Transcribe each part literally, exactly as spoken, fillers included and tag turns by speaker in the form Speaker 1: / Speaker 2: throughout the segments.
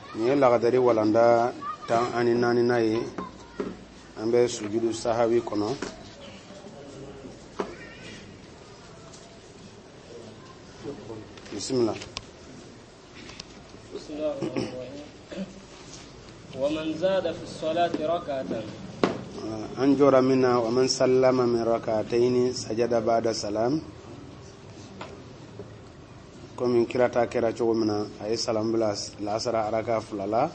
Speaker 1: ni la gadari walanda tan ani nani nayi ambe sujudu sahawi kono bismillah
Speaker 2: bismillah wa man zada fi as-salati rak'atan
Speaker 1: an jora minna wa man sallama min rak'atayn sajada ba'da salam komin kirata kera cogo mina ay salam bla la asara araka fulala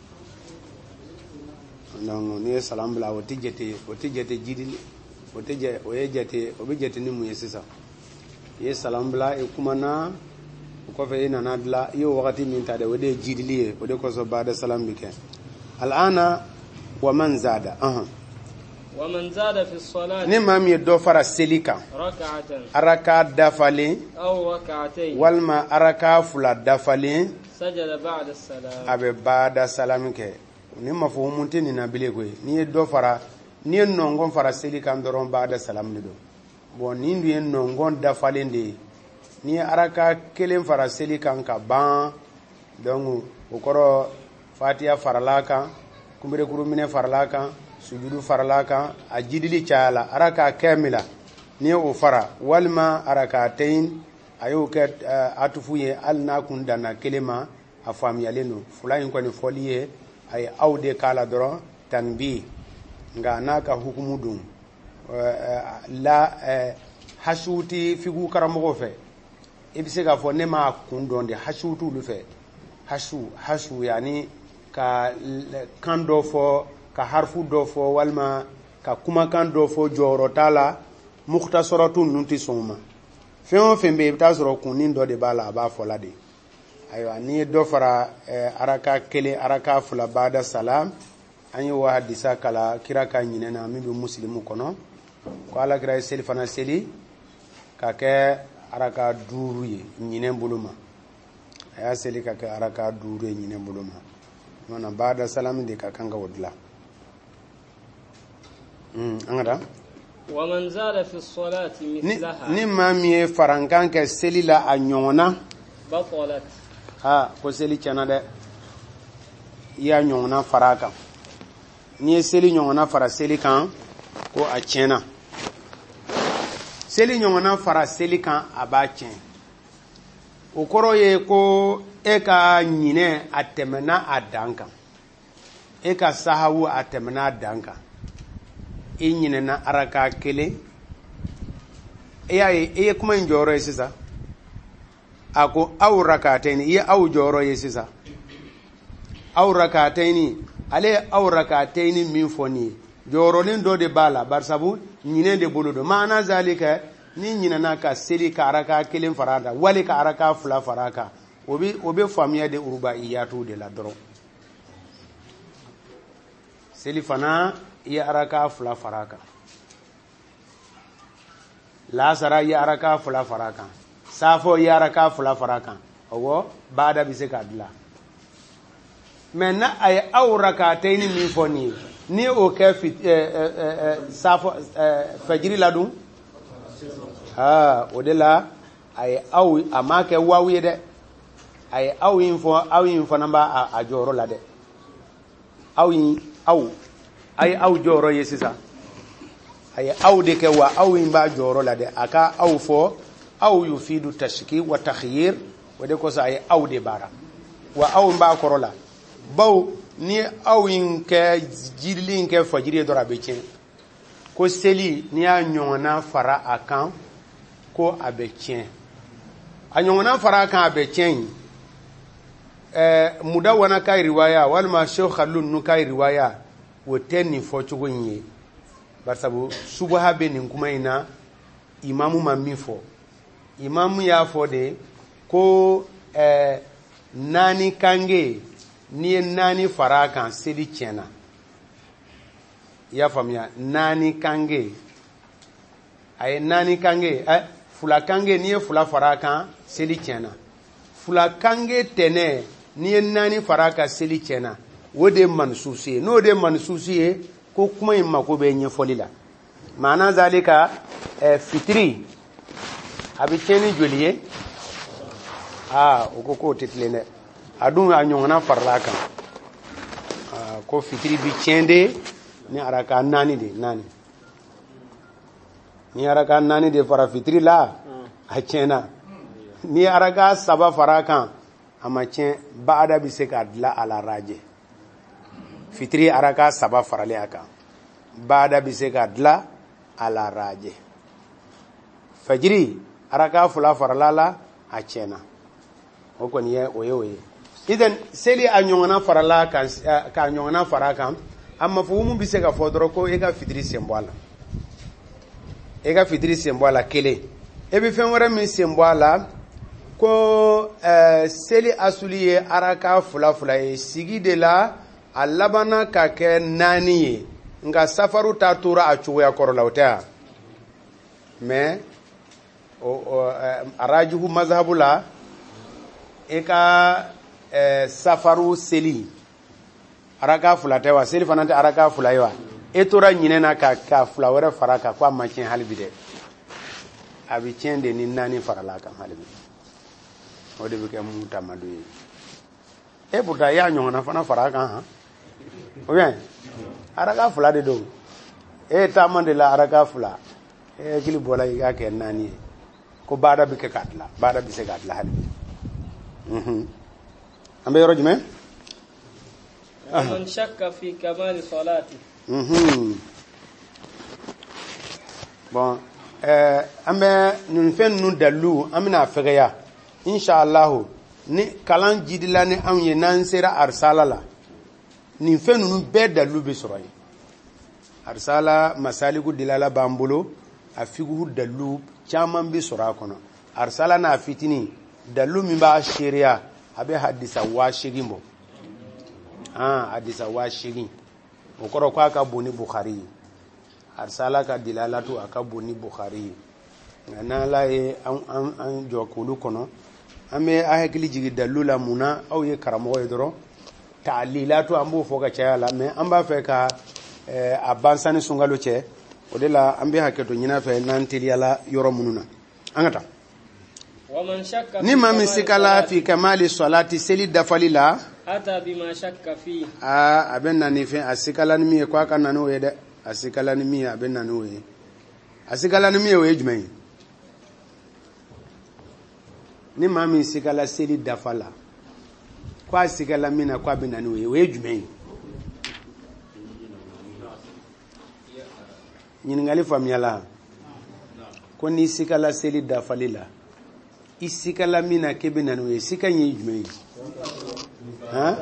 Speaker 1: non ni salam bla woti jete woti jete jidili woti je o yejete o be jete ni mu yesisa ye salam bla e kumana ko fe ina nadla yo wakati min tade wode jidili wode ko so ba'da salam bike al'ana wa man zada aha
Speaker 2: wa man zada fi as-salati
Speaker 1: ni mam ye do fara selika
Speaker 2: rak'atan
Speaker 1: araka dafali
Speaker 2: aw rak'atayn
Speaker 1: walma araka fula dafali
Speaker 2: sajada ba'da as-salam
Speaker 1: abe ba'da salam ke ni mafhumun tin na bile ko ni do fara ni nongon fara selika ndoron ba'da salam ni do bon ni ndu en nongon dafali ndi ni araka kelen fara selika ka ban donc o koro fatiha faralaka kumbere kurumine faralaka sujudu faralaka ajidili chala araka kamila ni o fara walma arakatayn ayo ke uh, atufuye alna kundana kelema afami yaleno fulayin ko ni foliye ay awde kala doro tanbi nga naka hukumu dum uh, uh, la uh, hashuti figu karamogo fe ibise ga fo nema kundonde hashutu lu fe hashu hashu yani ka kando fo ka harfu do fo walma ka kuma kan do fo joro tala mukhtasaratun nunti soma feo fembe tasoro kunin do de bala ba fola de ayo ni do fara eh, araka kele araka fula bada salam anyo wa hadisa kala kiraka nyinena mi be muslimu kono ko ala kira selfana seli ka ke araka duru ye nyinen buluma aya seli ka ke araka duru ye nyinen buluma nona bada salam de ka kanga wodla mm angada
Speaker 2: wa man zada fi as-salati mithlaha
Speaker 1: ni mamiye farankan ke selila anyona
Speaker 2: batalat
Speaker 1: ha ko seli chana de ya nyona faraka ni seli nyona fara seli kan ko a chena seli nyona fara seli kan aba chen okoro ye ko e ka nyine atemena adanka e ka sahawu atemena adanka e nyine na araka kele e ay e kuma njoro sisa ako aw rak'atayn ye aw joro ye sisa aw rak'atayn ale aw rak'atayn min foni joro len do de bala barsabu nyine de bolodo maana zalika ni nyina na ka seli ka araka kelen farada wali ka araka fula faraka obi obi famia de urubaiyatu de la doro seli fana ya araka fula faraka la sara ya araka fula faraka safo ya araka fula faraka owo bada bi se kadla menna ay awraka tayni mi foni ni o ke fit safo fajiri ladum ha odela ay aw amake wawiye de ay aw info aw info namba a joro la de aw aw ay aw joro yesisa ay aw de ke wa aw imba joro la de aka aw fo aw yufidu tashki wa takhyir wade ko sa ay aw de bara wa aw mba korola baw ni aw in ke jidli ke fajiri do rabe chen ko seli ni a nyona fara akan ko abe chen a nyona fara akan abe chen eh mudawana kai riwaya wal ma shaykh khallun nu kai riwaya wotenni fo chugonye barsabu subha be nin kuma ina imamu mammi fo imamu ya fo de ko eh nani kange ni nani faraka sedi chena ya famia nani kange ay nani kange eh fula kange ni fula faraka sedi chena fula kange tene ni nani faraka sedi chena wode mansusi no de mansusi ko kuma yin mako be yin folila maana zalika eh, fitri abi cheni joliye ah okoko titlene adun a ɲɔgɔnna farala kan ko fitiri bi tiɲɛ de ni araka naani de naani ni araka naani de fara fitiri la a tiɲɛna ni araka saba fara kan a ma tiɲɛ baada bɛ se ka dilan a la rajɛ fitiri araka saba faralen a kan baada bɛ se ka dilan a la rajɛ fajiri araka fila farala la a tiɲɛna o kɔni ye o ye o ye idan seli a ɲɔgɔnna farala kan ka ɲɔgɔnna fara kan a mafhumu bɛ se ka fɔ dɔrɔn ko e ka fitiri sen bɔ a la e ka fitiri sen bɔ a la kelen e bɛ fɛn wɛrɛ min sen bɔ a la ko ɛɛ seli asuli ye araka fila fila ye sigi de la a labanna ka kɛ naani ye nka safaru ta tora a cogoya kɔrɔ la o tɛ yan mais o arajuhu mazhabu la e ka ɛɛ safaru seli araka fila tɛ wa seli fana tɛ araka fila ye wa e tora ɲinɛna ka ka fila wɛrɛ fara kan ko a ma tiɲɛ hali bi dɛ a bɛ tiɲɛ de ni naani farala kan hali bi o de bɛ kɛ mun tamado ye e pourtant i y'a ɲɔgɔnna fana fara kan han ou bien araka fila de don e ye taama de la araka fila e hakili bɔra i k'a kɛ naani ye ko baada bɛ kɛ k'a dilan baada bɛ se k'a dilan hali bi unhun an bɛ yɔrɔ jumɛn
Speaker 2: man shakka fi kamali salati
Speaker 1: mhm bon euh an bɛ nin fɛn ninnu dalilu an bɛna fɛgɛya inshallah ni kalan jidila ni an ye n'an sera arsala la nin fɛn ninnu bɛɛ dalilu bɛ sɔrɔ yen arsala masaliku dilala b'an bolo a fiqhu dalilu caman bɛ sɔrɔ a kɔnɔ arsala n'a fitini dalilu min b'a seereya a bɛ hadisa waa segin bɔ ah hadisa waa segin o kɔrɔ ko a ka bon ni Bukhari ye arsala ka dilalatu a ka bon ni Bukhari ye nka n'Ala ye an jɔ k'olu kɔnɔ an bɛ a hakili jigin dalilu la mun na aw ye karamɔgɔ ye dɔrɔn ta'lilatu an b'o fɔ ka caya la mais an b'a fɛ ka a bansan ni sunkalo cɛ o de la an bɛ hakɛto ɲin'a fɛ n'an teliyala yɔrɔ minnu na an ka taa ni maa min sikala fi kamali salati seli dafali la
Speaker 2: ata bima shakka fi
Speaker 1: aa a bɛ na ni fɛn a sikala ni min ye ko a ka na n'o ye dɛ a sikala ni min ye a bɛ na n'o ye a sikala ni min ye o ye jumɛn ye ni maa min sikala seli dafa la ko a sikala min na ko a bɛ na n'o ye o ye jumɛn ye ɲininkali faamuyala ko ni sikala seli dafali la i sikala min na k'e bɛ na n'o ye sika in ye jumɛn ye han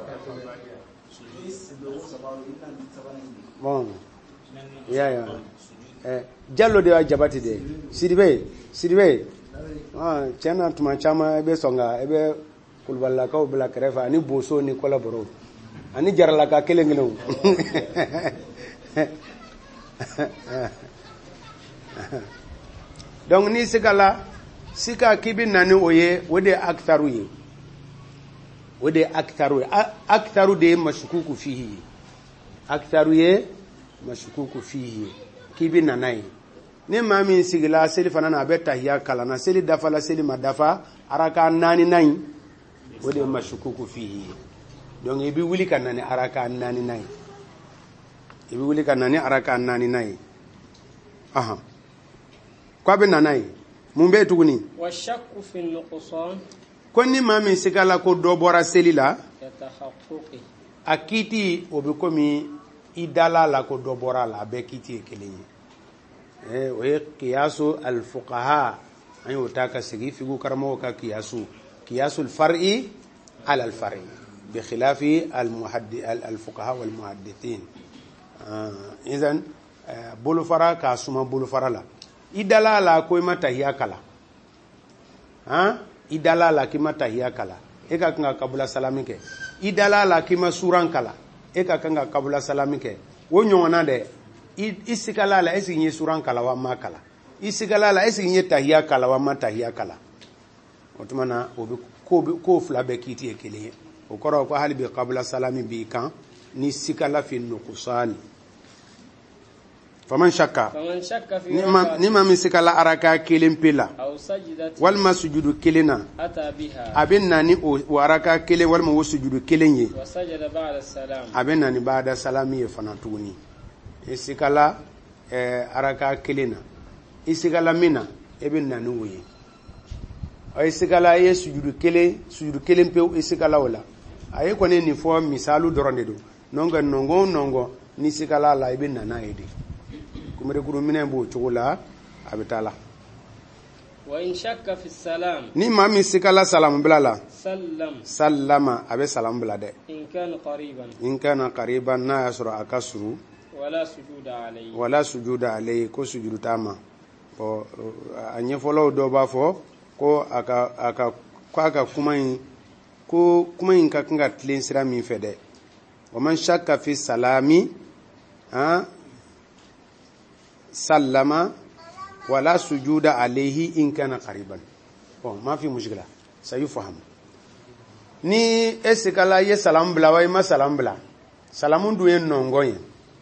Speaker 1: bon ya ya eh Jallo de wa jabati de Sidibe Sidibe ah tiɲɛna tuma caman i bɛ sɔn ka i bɛ kulubalilakaw bila kɛrɛfɛ ani boso ni kɔlabɔrɔw ani jaralaka kelen kelenw donc ni sikala sika k'i bɛ na ni o ye o de ye aktaru ye o de ye aktaru ye aktaru de ye mashkuku fihi ye aktaru ye mashkuku fihi ye k'i bɛ na n'a ye ni maa min sigila seli fana na a bɛ tahiya kalanna seli dafa la seli ma dafa araka naani na ye o de ye mashkuku fihi ye donc i bɛ wuli ka na ni araka naani na ye i bɛ wuli ka na ni araka naani na ye ahan ko a bɛ na n'a ye mun bɛ tuguni
Speaker 2: wa shakku fi nuqsan
Speaker 1: ko ni maa min sigala ko dɔ bɔra seli la
Speaker 2: yatahaqquqi
Speaker 1: a kiiti o bɛ komi i dala la ko dɔ bɔra la a bɛɛ kiiti ye kelen ye eh o ye qiyasu al-fuqaha an y'o ta ka sigi fiqhu karamɔgɔw ka qiyasu qiyasul far'i ala al-far'i bi khilafi al-muhaddith al-fuqaha wal muhaddithin idan bolofara ka suma bolofara la i dala la ko i ma tahiya kala han i dala la k'i ma tahiya kala e ka kan ka kabula salami kɛ i dala la k'i ma suran kala e ka kan ka kabula salami kɛ o ɲɔgɔnna dɛ i sigala la est-ce que n ye suran kala wa ma kala i sigala la est-ce que n ye tahiya kala wa ma tahiya kala o tuma na o bɛ ko fila bɛɛ kiiti ye kelen ye o kɔrɔ ko hali bi kabula salami b'i kan ni sigala fi nuqsani faman shakka
Speaker 2: فمن شك في
Speaker 1: nima
Speaker 2: ركعة
Speaker 1: nima min sikala araka kelen pela
Speaker 2: أو سجدة
Speaker 1: walma sujudu kelena
Speaker 2: أتى بها
Speaker 1: abin nani o araka kelen walma wo sujudu kelen ye
Speaker 2: وسجد بعد السلام
Speaker 1: abin nani bada salami ye fana tuguni isikala eh, araka kelena isikala mina ebin nani woye ay isikala ye sujudu kelen sujudu kelen pe isikala wala ay ko ne ni fo misalu doronde do nonga nongo nongo ni sikala la ibin nana yede kumere guru minen bo chogola abitala
Speaker 2: وإن شك في السلام
Speaker 1: ni ma mi sikala salam bilala
Speaker 2: سلم
Speaker 1: sallama abe salam bilade
Speaker 2: إن كان قريبا
Speaker 1: in kana qariban na yasra akasru
Speaker 2: ولا سجود عليه
Speaker 1: wala sujuda alayhi ko sujudu tama o anye folo do ba fo ko aka aka ko aka kuma yin ko kuma yin ka kanga tlen sira min fede wa man shakka fi salami ha sallama wala sujuda alayhi in kana qariban bon ma fi mushkila sayufaham ni esikala ye salam bla wa ma salam bla salamun duyen nongoyen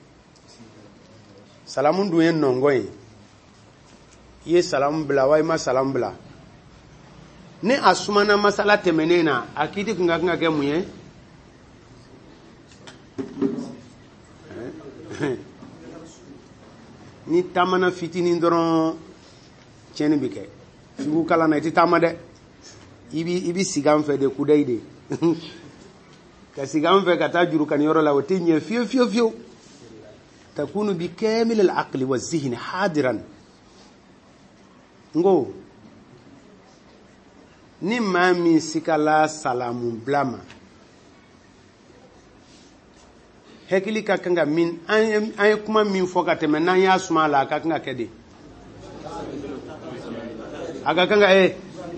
Speaker 1: salamun duyen nongoyen ye salam bla wa ma salam bla ni asumana masala temenena akiti kunga kunga ke muye ni tamana fitini doron cheni bike figu kala na ti tamade ibi ibi sigam fe de kudai de ka sigam fe kata juru kan yoro la wote nye fio fio fio takunu bi kamil al aqli wa zihni hadiran ngo ni mami sikala salamu blama hekili ka kanga min an ay kuma min foka te men nan ya suma la ka kanga kede aga kanga eh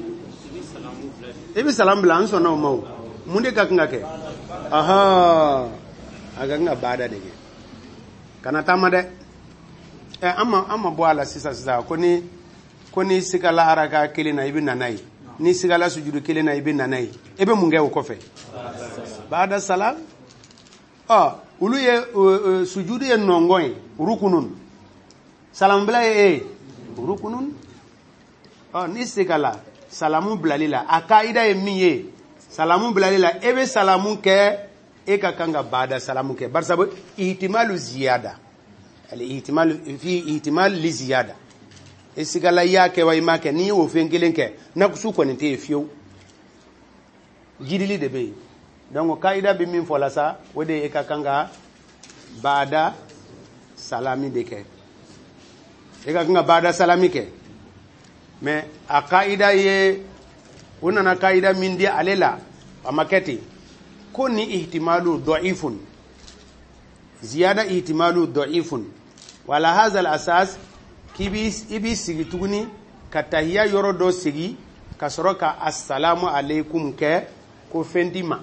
Speaker 1: ibi salam blan so no mo munde ka kanga ke aha aga kanga bada de kana tamade eh amma amma bo ala sisa sisa ko ni ko ni sikala araka kele na ibi nanai ni sigala sujudu kele na ibi nanai ebe munge ko fe bada salam ah ulu ye uh, uh, sujudu ye nongoy rukunun salam bla ye rukunun ah ni sigala salamu blalila akaida ye miye salamu blalila ebe salamu ke e ka kanga bada salamu ke bar sabu ihtimalu ziyada al ihtimal fi ihtimal li ziyada isigala yake wa imake ni wo fengelen ke na kusu ko ni te fiyo jidili de be donc kaida bi min fola sa wode e ka kanga bada salami de ke e ka kanga bada salami ke mais a kaida ye unana kaida min di alela amaketi ko ni ihtimalu dhaifun ziyada ihtimalu dhaifun wala hadha al asas kibis ibi sigi tuguni ka tahiyya yoro do sigi ka soroka assalamu alaikum ke ko fendima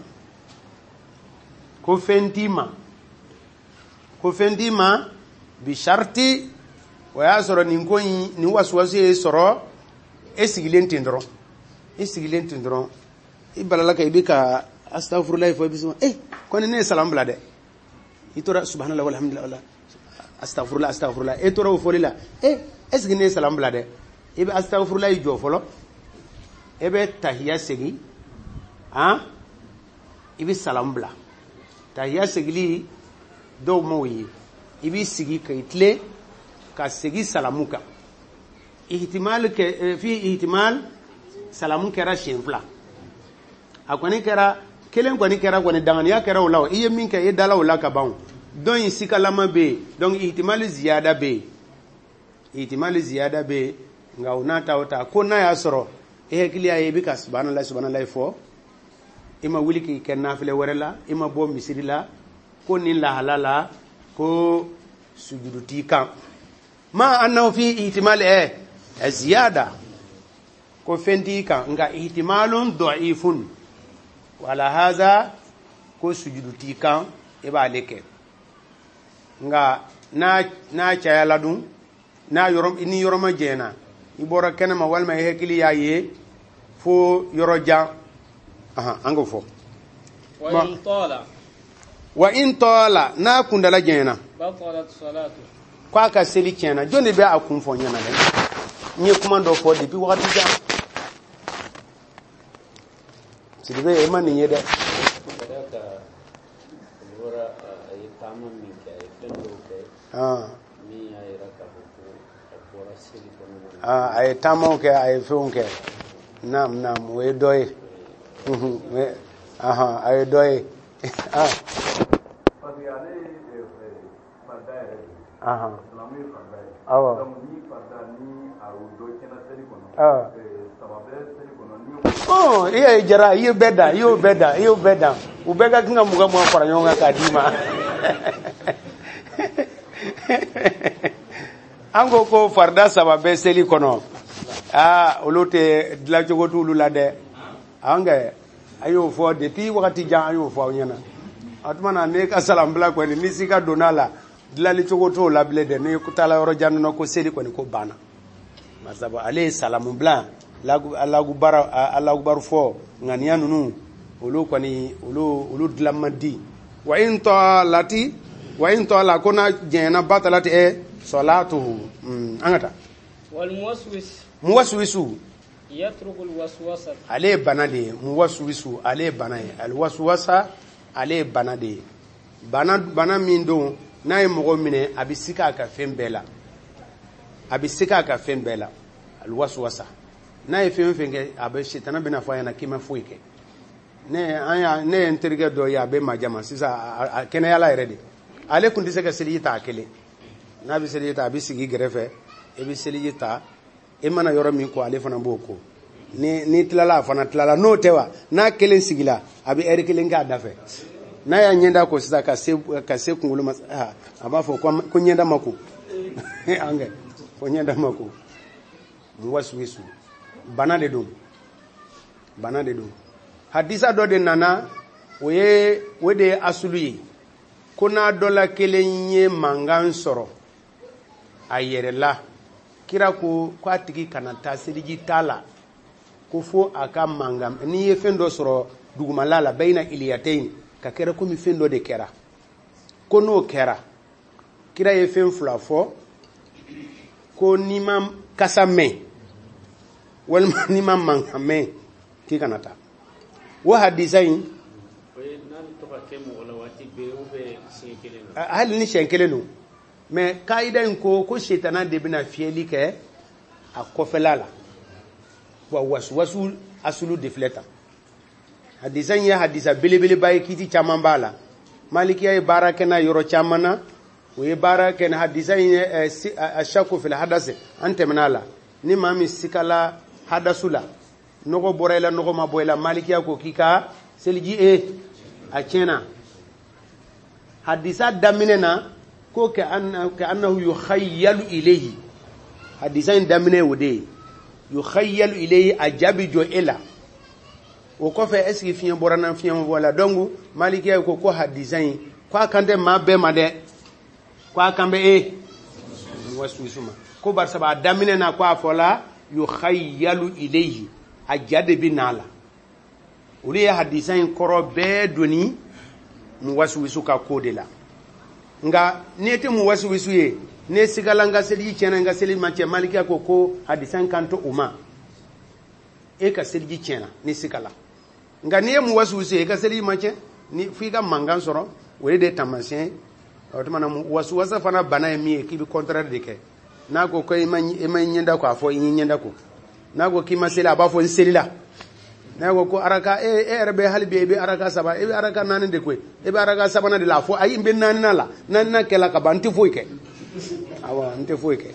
Speaker 1: ko fendima ko fendima bi sharti wa yasoro ninko ni waswasu e soro e sigilen tindro e sigilen tindro ibalala ka ibika astaghfirullah fa bisu eh ko ne salam blade itora subhanallah walhamdulillah astaghfirullah astaghfirullah e toro folila eh est-ce que ne salam blade ibe astaghfirullah jo folo ebe tahiyya segi ah ibi salam bla tahiyya segli do moyi ibi sigi kaitle ka segi salamuka ihtimal ke fi ihtimal salamu kera shenfla akwani kera kelen kwani kera kwani dangania kera ulaw iye min ke e dala ula ka bawo don isika lama be donc ihtimal ziyada be ihtimal ziyada be nga unata ota ko na ya soro e kiliya e bi ka subhanallah subhanallah fo ima wuli ki ken nafile warela ima bo misirila ko ni la halala ko sujuduti kan ma annahu fi ihtimal e ziyada ko fendi kan nga ihtimalun da'ifun wala hadha ko sujuduti kan e ba leke nga na na chayala dum na yorom ini yoroma jena ibora kenema walma e hekili yaye fo yoroja aha ango fo
Speaker 2: wa in tala
Speaker 1: wa in tala na kundala jena
Speaker 2: batalat salatu
Speaker 1: kwa ka seli tiɲɛna jɔn de bɛ a kun fɔ ɲɛna dɛ n ye kuma dɔ fɔ depuis wagati jan Sidibe e ma nin ye dɛ ah a ye taamaw kɛ a ye fɛnw kɛ naam naam o ye dɔ ye aha a ye dɔ ye ah aha awɔ ah oh iya jara iyo beda iyo beda iyo beda u bɛ ka kinga muga mo fara ɲɔgɔn kan k'a d'i ma an ko ko farda saba bɛ seli kɔnɔ ah olu tɛ dilan cogo t'olu la dɛ an kɛ a y'o fɔ depuis wagati jan a y'o fɔ aw ɲɛna o tuma na ne ka salam bila kɔni ni si ka donna la dilanli cogo t'o la bilen dɛ ne taala yɔrɔ jan nɔ ko seli kɔni ko banna masabu ale ye salamu bila Allahu bara Allahu bar fo ŋaniya ninnu olu kɔni olu olu dilan man di wa in talati wa in tala kona jɛna batalati e salatuhu an ka taa
Speaker 2: wal muwaswis
Speaker 1: muwaswisu
Speaker 2: yatruku al waswasa
Speaker 1: ale bana de muwaswisu ale bana ye al waswasa ale bana de bana bana min don n'a ye mɔgɔ minɛ a bɛ sika ka fɛn bɛɛ la a bɛ sika ka fɛn bɛɛ la al waswasa n'a ye fɛn fɛn kɛ a bɛ sitana bɛna fɔ a ɲɛna k'i ma foyi kɛ ne an ya ne ye n terikɛ dɔ ye a bɛ majama sisan a kɛnɛyala yɛrɛ de ale kun tɛ se ka seliji ta a kelen n'a bɛ seliji ta a bɛ sigi gɛrɛfɛ e bɛ seliji ta e mana yɔrɔ min ko ale fana b'o ko ni ni tilala a fana tilala n'o tɛ wa n'a kelen sigila a bɛ ɛri kelen kɛ a da fɛ n'a y'a ɲɛda ko sisan ka se ka se kunkolo ma a b'a fɔ ko ɲɛda ma ko an kɛ ko ɲɛda ma ko mu wasuwisu bana de don bana de don hadisa dɔ de nana o ye o de ye asulu ye ko n'a dɔ la kelen ye mankan sɔrɔ a yɛrɛ la kira ko k'a tigi kana taa seliji t'a la ko fo a ka mankan n'i ye fɛn dɔ sɔrɔ dugumala la bayina iliyatein ka kɛra komi fɛn dɔ de kɛra ko n'o kɛra kira ye fɛn fila fɔ ko n'i ma kasa mɛn walima n'i ma mankan mɛn k'i kana taa o hadisa in hali ni siɲɛ kelen don mais kaida in ko ko sitana de bɛna fiyɛli kɛ a kɔfɛla la wa wasuwasu asulu de filɛ tan hadisa in ye hadisa belebeleba ye kiiti caman b'a la malikiya ye baara kɛ n'a yɔrɔ caman na o ye baara kɛ hadisa in ye ashaku fil hadase an tɛmɛna la ni maa min sikala hadasu la nɔgɔ bɔra i la nɔgɔ ma bɔ i la malikiya ko k'i ka seliji e a tiɲɛna hadisa daminɛ na ko ka annahu yukhayyalu ilayhi hadisa in daminɛ o de ye yukhayyalu ilayhi a jaabi jɔ e la o kɔfɛ est ce que fiɲɛ bɔra na fiɲɛ ma bɔ la donc malikiya ko ko hadisa in ko a kan tɛ maa bɛɛ ma dɛ ko a kan bɛ e wasuwisu ma ko barisa a daminɛ na ko a fɔla yukhayyalu ilayhi a ja de bɛ n'a la olu ye hadisa in kɔrɔ bɛɛ doni mu wasuwisu ka ko de la nka n'i tɛ mu wasuwisu ye ne sigala n ka seliji tiɲɛna n ka seliji ma tiɲɛ malikiya ko ko hadisa in kan to o ma e ka seliji tiɲɛna ni sigala nka n'i ye mu wasuwisu ye e ka seliji ma tiɲɛ ni f'i ka mankan sɔrɔ o ye de taamasiyɛn o tuma na wasuwasa fana bana ye min ye k'i bɛ contraire de kɛ n'a ko ko i ma ɲɛda ko a fɔ i ye ɲɛda ko n'a ko k'i ma seli a b'a fɔ n selila n'a ko ko araka e e yɛrɛ bɛ hali bi i bɛ araka saba i bɛ araka naani de koyi i bɛ araka sabanan de la a fɔ ayi n bɛ naaninan la naaninan kɛla ka ban n tɛ foyi kɛ awɔ n tɛ foyi kɛ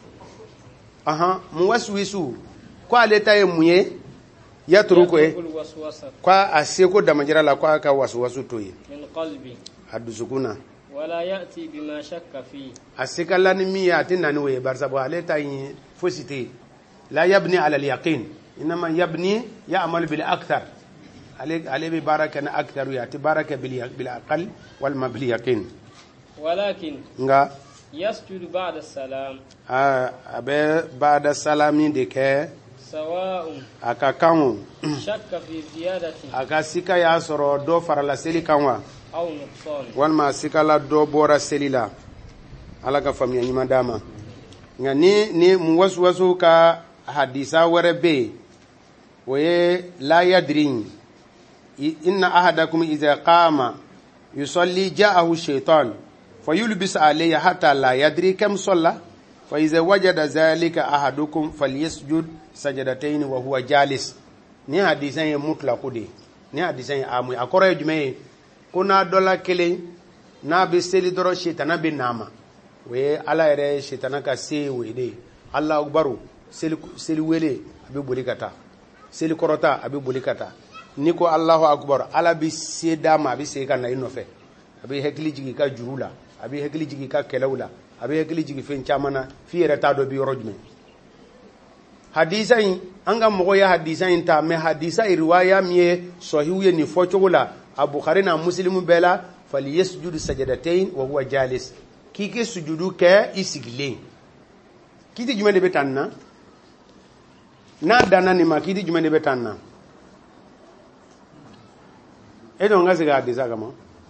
Speaker 1: ahan mu wasuwisu ko ale ta ye mun ye yatruku ye ko a seko damajira la ko a ka wasuwasu to ye a dusukun na
Speaker 2: wala ya'ti bima shakka fi
Speaker 1: asikala ni mi ya tin nani we barsa bo ale ta yin fosite la yabni ala al yaqin inma yabni ya'mal bil akthar ale ale bi baraka na akthar ya ti baraka bil bil aqal wal mabli yaqin
Speaker 2: walakin
Speaker 1: nga
Speaker 2: yasjudu ba'da salam
Speaker 1: a abe ba'da salami de ke
Speaker 2: sawa'un
Speaker 1: aka kanwo
Speaker 2: shakka fi ziyadati
Speaker 1: aka sika ya soro do farala seli kanwa
Speaker 2: aw nuqsan
Speaker 1: walma sikala do bora selila ala ka famiya ɲuman d'a ma nka ni ni muwaswasu ka hadisa wɛrɛ bɛ yen o ye la yadri inna ahadakum idha qama yusalli ja'ahu shaytan fayulbis alayhi hatta la yadri kam salla fa idha wajada dhalika ahadukum falyasjud sajadatayn wa huwa jalis. Ni hadisan ye mutlaqu de ni hadisan ye amu akoro ye jume ko na dola kelen na be seli doro shaytana be nama we ala yɛrɛ shaytana ka se we de Allah akbaru seli seli wele abe boli kata seli korota abe boli kata ni ko Allahu akbar ala bi se dama abe se kana inofe abe hakili jigi ka jurula abe hakili jigi ka kelawla abe hakili jigi fen chamana fi yɛrɛ ta do bi yoro jume hadisa in an ka mɔgɔ ya hadisa in ta mais hadisa riwaya mi ye sahihu ye ni fɔ cogo la a Bukhari na Muslim bɛɛ la fali yasjudu sajadatayn wa huwa jalis k'i ke sujudu kɛ i sigilen kiti jumɛn de bɛ tan na n'a danna nin ma kiti jumɛn de bɛ tan na e don ka segin hadisa kama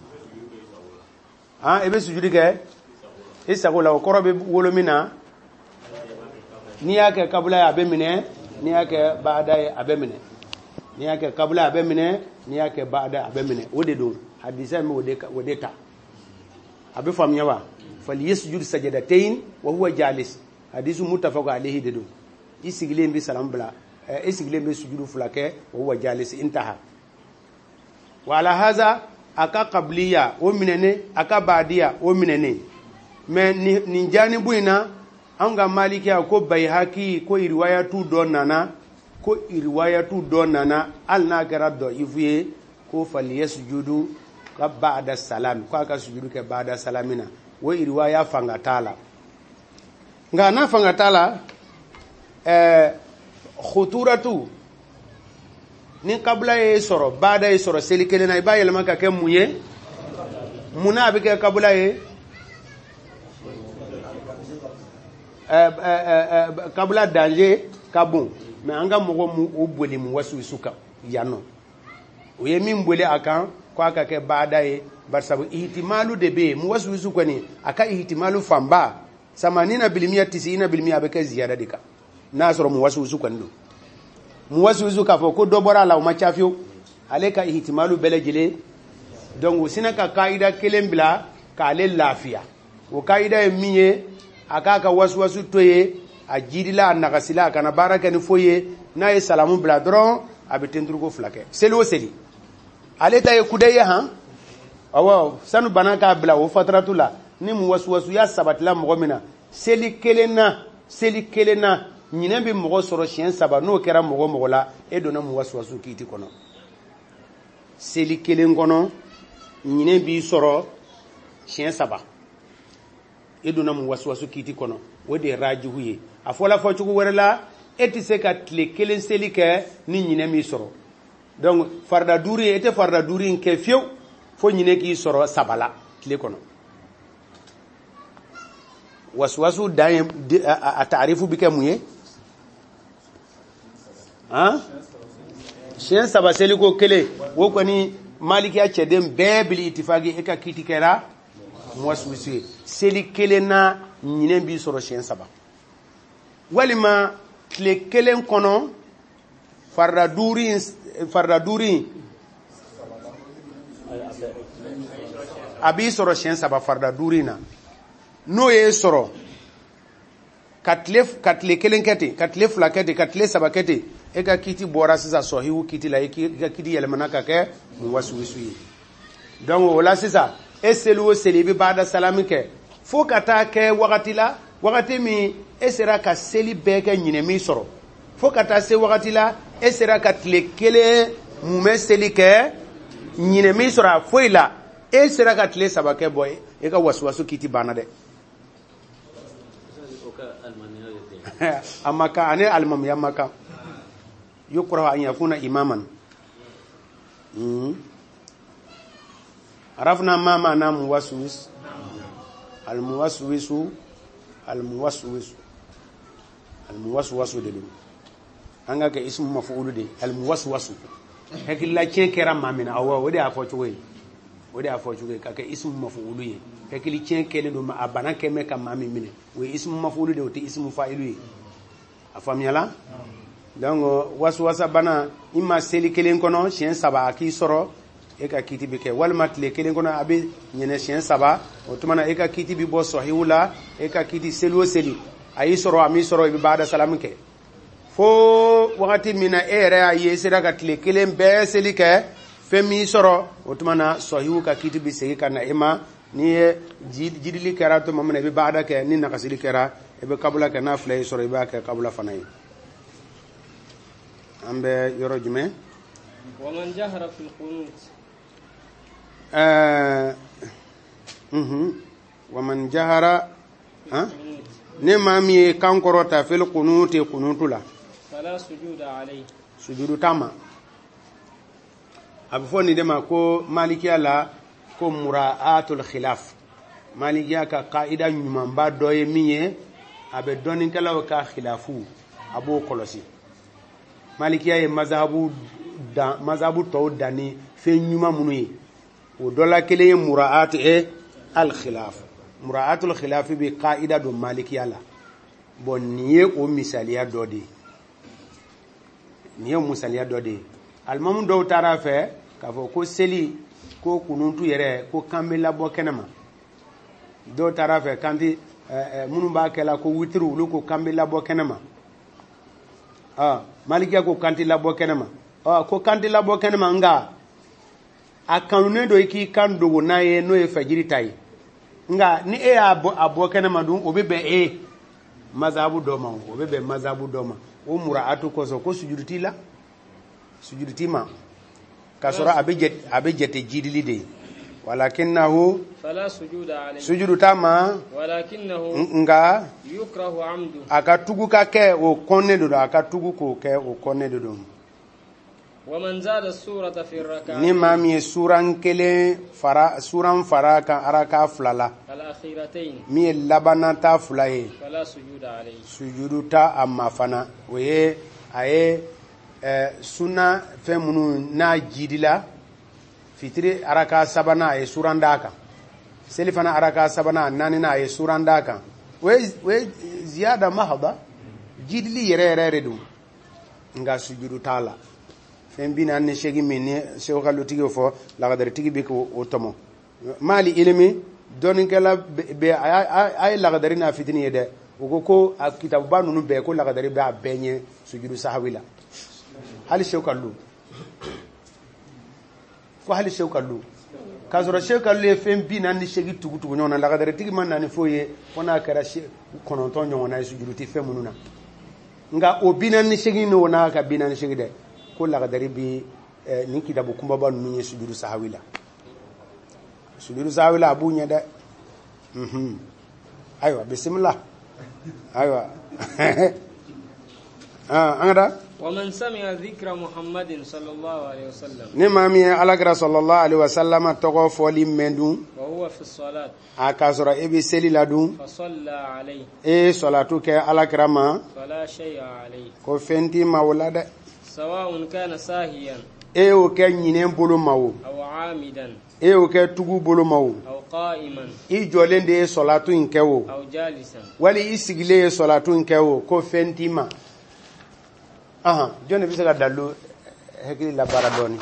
Speaker 1: ah e bɛ sujudu kɛ i sago la o kɔrɔ bɛ wolo min na n'i y'a kɛ kabula ye a bɛ minɛ n'i y'a kɛ baada ye a bɛ minɛ n'i y'a kɛ kabula a bɛ minɛ n'i y'a kɛ baada a bɛ minɛ o de don hadisa min o de o de ta a bɛ faamuya wa fali yasjud sajadatayn wa huwa jalis hadisu muttafaq alayhi de don i sigilen bɛ salam bila i sigilen bɛ sujudu fila kɛ wa huwa jalis intaha wa ala haza aka qabliya o minɛne aka baadiya o minɛne mais nin janibu in na an ka malikiya ko bayhaki ko riwayatu dɔ nana ko riwayatu dɔ nana hali n'a kɛra dɔifu ye ko falyasjudu ka ba'da salam ko a ka sujudu kɛ ba'da salamina o riwaya fanga t'a la nka n'a fanga t'a la ɛɛ khuturatu ni kabula ye sɔrɔ ba'da ye sɔrɔ seli kelen na i b'a yɛlɛma ka kɛ mun ye mun na a bɛ kɛ kabula ye kabula danger ka bon mais an ka mɔgɔ mu o boli mu wasuwisu kan yan nɔ o ye min boli a kan ko a ka kɛ baada ye barisabu ihtimalu de bɛ yen mu wasuwisu kɔni a ka ihtimalu fanba samanina bilimiya tisina bilimiya a bɛ kɛ ziyada de kan n'a sɔrɔ mu wasuwisu kɔni don mu wasuwisu k'a fɔ ko dɔ bɔra a la o ma ca fiyewu ale ka ihtimalu bɛɛ lajɛlen donc o sina ka kaida kelen bila k'ale lafiya o kaida ye min ye a k'a ka wasuwasu to ye a jidila a nagasila a kana baara kɛ ni foyi ye n'a ye salamu bila dɔrɔn a bɛ tenturuko fila kɛ seli o seli ale ta ye kude ye han awɔ sanu bana k'a bila o fataratu la ni mu wasuwasuya sabatila mɔgɔ min na seli kelen na seli kelen na ɲinɛ bɛ mɔgɔ sɔrɔ siɲɛ saba n'o kɛra mɔgɔ mɔgɔ la e donna mu wasuwasu kiti kɔnɔ seli kelen kɔnɔ ɲinɛ b'i sɔrɔ siɲɛ saba e donna mu wasuwasu kiti kɔnɔ o de ye rajihu ye a fɔla fɔ cogo wɛrɛ la e tɛ se ka tile kelen seli kɛ ni ɲinɛ m'i sɔrɔ donc farida duuru ye e tɛ farida duuru in kɛ fiyewu fo ɲinɛ k'i sɔrɔ saba la tile kɔnɔ wasuwasu dan ye a taarifu bɛ kɛ mun ye han siɲɛ saba seliko kelen o kɔni malikiya cɛden bɛɛ bili itifaki e ka kiti kɛra muwasuwisu ye seli kelen na ɲinɛ b'i sɔrɔ siɲɛ saba walima tile kelen kɔnɔ farida duuru in farida duuru in a b'i sɔrɔ siɲɛ saba farida duuru in na n'o ye sɔrɔ ka tile ka tile kelen kɛ ten ka tile fila kɛ ten ka tile saba kɛ ten e ka kiti bɔra sisan sɔhihu kiti la e ka kiti yɛlɛmana ka kɛ muwasuwisu ye donc o la sisan e seli o seli i bɛ baada salami kɛ fo ka taa kɛ wagati la wagati min e sera ka seli bɛɛ kɛ ɲinɛ min sɔrɔ fo ka taa se wagati la e sera ka tile kelen mumɛ seli kɛ ɲinɛ min sɔrɔ a foyi la e sera ka tile saba kɛ bɔ e ka wasuwasu kiti banna dɛ a ma kan ani alimamiya ma kan yukrahu an yakuna imaman عرفنا ما معنى موسوس الموسوس الموسوس الموسوس دلو anga ke ismu maf'ul de الموسوس هكذا كان كرام ما من أو ودي أفوتوي o de y'a fɔ cogo ye ka kɛ ismu maf'ulu ye hakili tiɲɛ kɛlen don a bana kɛmɛ ka maa min minɛ o ye ismu maf'ulu de o tɛ ismu fa'ilu ye a faamuyala donc waswasa bana i ma seli kelen kɔnɔ siɲɛ saba a k'i sɔrɔ e ka kiti bɛ kɛ walima tile kelen kɔnɔ a bɛ ɲɛnɛ siɲɛ saba o tuma na e ka kiti bɛ bɔ sɔhiw la e ka kiti seli o seli a y'i sɔrɔ a m'i sɔrɔ i bɛ baada salamu kɛ fo wagati min na e yɛrɛ y'a ye sera ka tile kelen bɛɛ seli kɛ fɛn m'i sɔrɔ o tuma na sɔhiw ka kiti bɛ segin ka na e ma n'i ye jidili kɛra tuma min na i bɛ baada kɛ ni nakasili kɛra i bɛ kabula kɛ n'a fila y'i sɔrɔ i b'a kɛ kabula fana ye an bɛ yɔrɔ jumɛn
Speaker 2: ومن جهر في القنوت
Speaker 1: ɛɛ unhun waman jahara han ne maa min ye kan kɔrɔta fil kunuti kunutu la
Speaker 2: فلا سجود عليه
Speaker 1: sujudu tama a bɛ fɔ nin de ma ko malikiya la ko mura'atul khilaf malikiya ka kaida ɲumanba dɔ ye min ye a bɛ dɔnnikɛlaw ka khilafu a b'o kɔlɔsi malikiya ye mazhabu dan mazhabu tɔw danni fɛn ɲuman minnu ye o dɔ la kelen ye mura'at e al khilaf mura'atul khilaf bɛ kaida don malikiya la bon nin ye o misaliya dɔ de ye nin ye misaliya dɔ de ye alimamu dɔw taara fɛ k'a fɔ ko seli ko kunutu yɛrɛ ko kan bɛ labɔ kɛnɛma dɔw taara fɛ kan tɛ minnu b'a kɛla ko witiri olu ko kan bɛ labɔ kɛnɛma ah malikiya ko kan tɛ labɔ kɛnɛma ah ko kan tɛ labɔ kɛnɛma nka a kanunen do i k'i kan dogo n'a ye n'o ye fajiri ta ye nka ni e y'a bɔ a bɔ kɛnɛma dun o bɛ bɛn e mazhabu dɔ ma o bɛ bɛn mazhabu dɔ ma o mura'atu kɔsɔn ko sujudu t'i la sujudu t'i ma k'a sɔrɔ a bɛ jate a bɛ jate jidili de ye walakinahu
Speaker 2: فلا سجود عليه
Speaker 1: sujudu t'a ma
Speaker 2: ولكنه
Speaker 1: nka
Speaker 2: يكره عمده
Speaker 1: a ka tugu ka kɛ o kɔnne de don a ka tugu k'o kɛ o kɔnne de don
Speaker 2: ومن زاد السورة في الركعتين
Speaker 1: ni maa min ye suran kelen fara suran fara kan araka fila la
Speaker 2: الأخيرتين
Speaker 1: min ye labanna ta fila ye
Speaker 2: فلا سجود عليه
Speaker 1: sujudu ta a ma fana o ye a ye ɛɛ sunna fɛn minnu n'a jidila fitiri araka sabanan a ye suran d'a kan seli fana araka sabanan a naaninan a ye suran d'a kan o ye o ye ziyada mahada jidili yɛrɛ yɛrɛ de don nka sujudu t'a la fɛn bi naani ni seegin min ni seku ka lutigi y'o fɔ lagadaritigi bɛ k'o tɔmɔ maali ilimi dɔnnikɛla bɛ a ye lagadari n'a fitini ye dɛ o ko ko a kitabuba ninnu bɛɛ ko lagadari bɛ a bɛɛ ɲɛ sujudu sahawi la hali seku ka lu ko hali seku ka lu k'a sɔrɔ seku ka lu ye fɛn bi naani ni seegin tugu tugu ɲɔgɔn na lagadaritigi ma naani foyi ye fo n'a kɛra kɔnɔntɔn ɲɔgɔn na ye sujudu tɛ fɛn minnu na nka o bi naani ni seegin n'o n'a ka bi naani ni seegin dɛ ko lagadari bi nin kitabu kunbaba ninnu ye sujudu sahawi la sujudu sahawi la a b'u ɲɛ dɛ unhun ayiwa bisimila ayiwa an ka da
Speaker 2: ومن سمع ذكر محمد صلى الله عليه وسلم
Speaker 1: ni maa min ye alakira sallallahu alaihi wasallam tɔgɔ fɔli mɛn dun
Speaker 2: وهو في الصلاة
Speaker 1: a k'a sɔrɔ e bɛ seli la dun
Speaker 2: فصلى عليه
Speaker 1: e ye sɔlatu kɛ alakira ma
Speaker 2: فلا شيء عليه
Speaker 1: ko fɛn t'i ma o la dɛ
Speaker 2: سواء كان ساهيا
Speaker 1: e y'o kɛ ɲinɛn bolo ma o
Speaker 2: أو عامدا
Speaker 1: e y'o kɛ tugu bolo ma o
Speaker 2: أو قائما
Speaker 1: i jɔlen de ye sɔlatu in kɛ o
Speaker 2: أو جالسا
Speaker 1: wali i sigilen ye sɔlatu in kɛ o ko fɛn t'i ma ahan jɔn de bɛ se ka dalu hakili la baara dɔɔni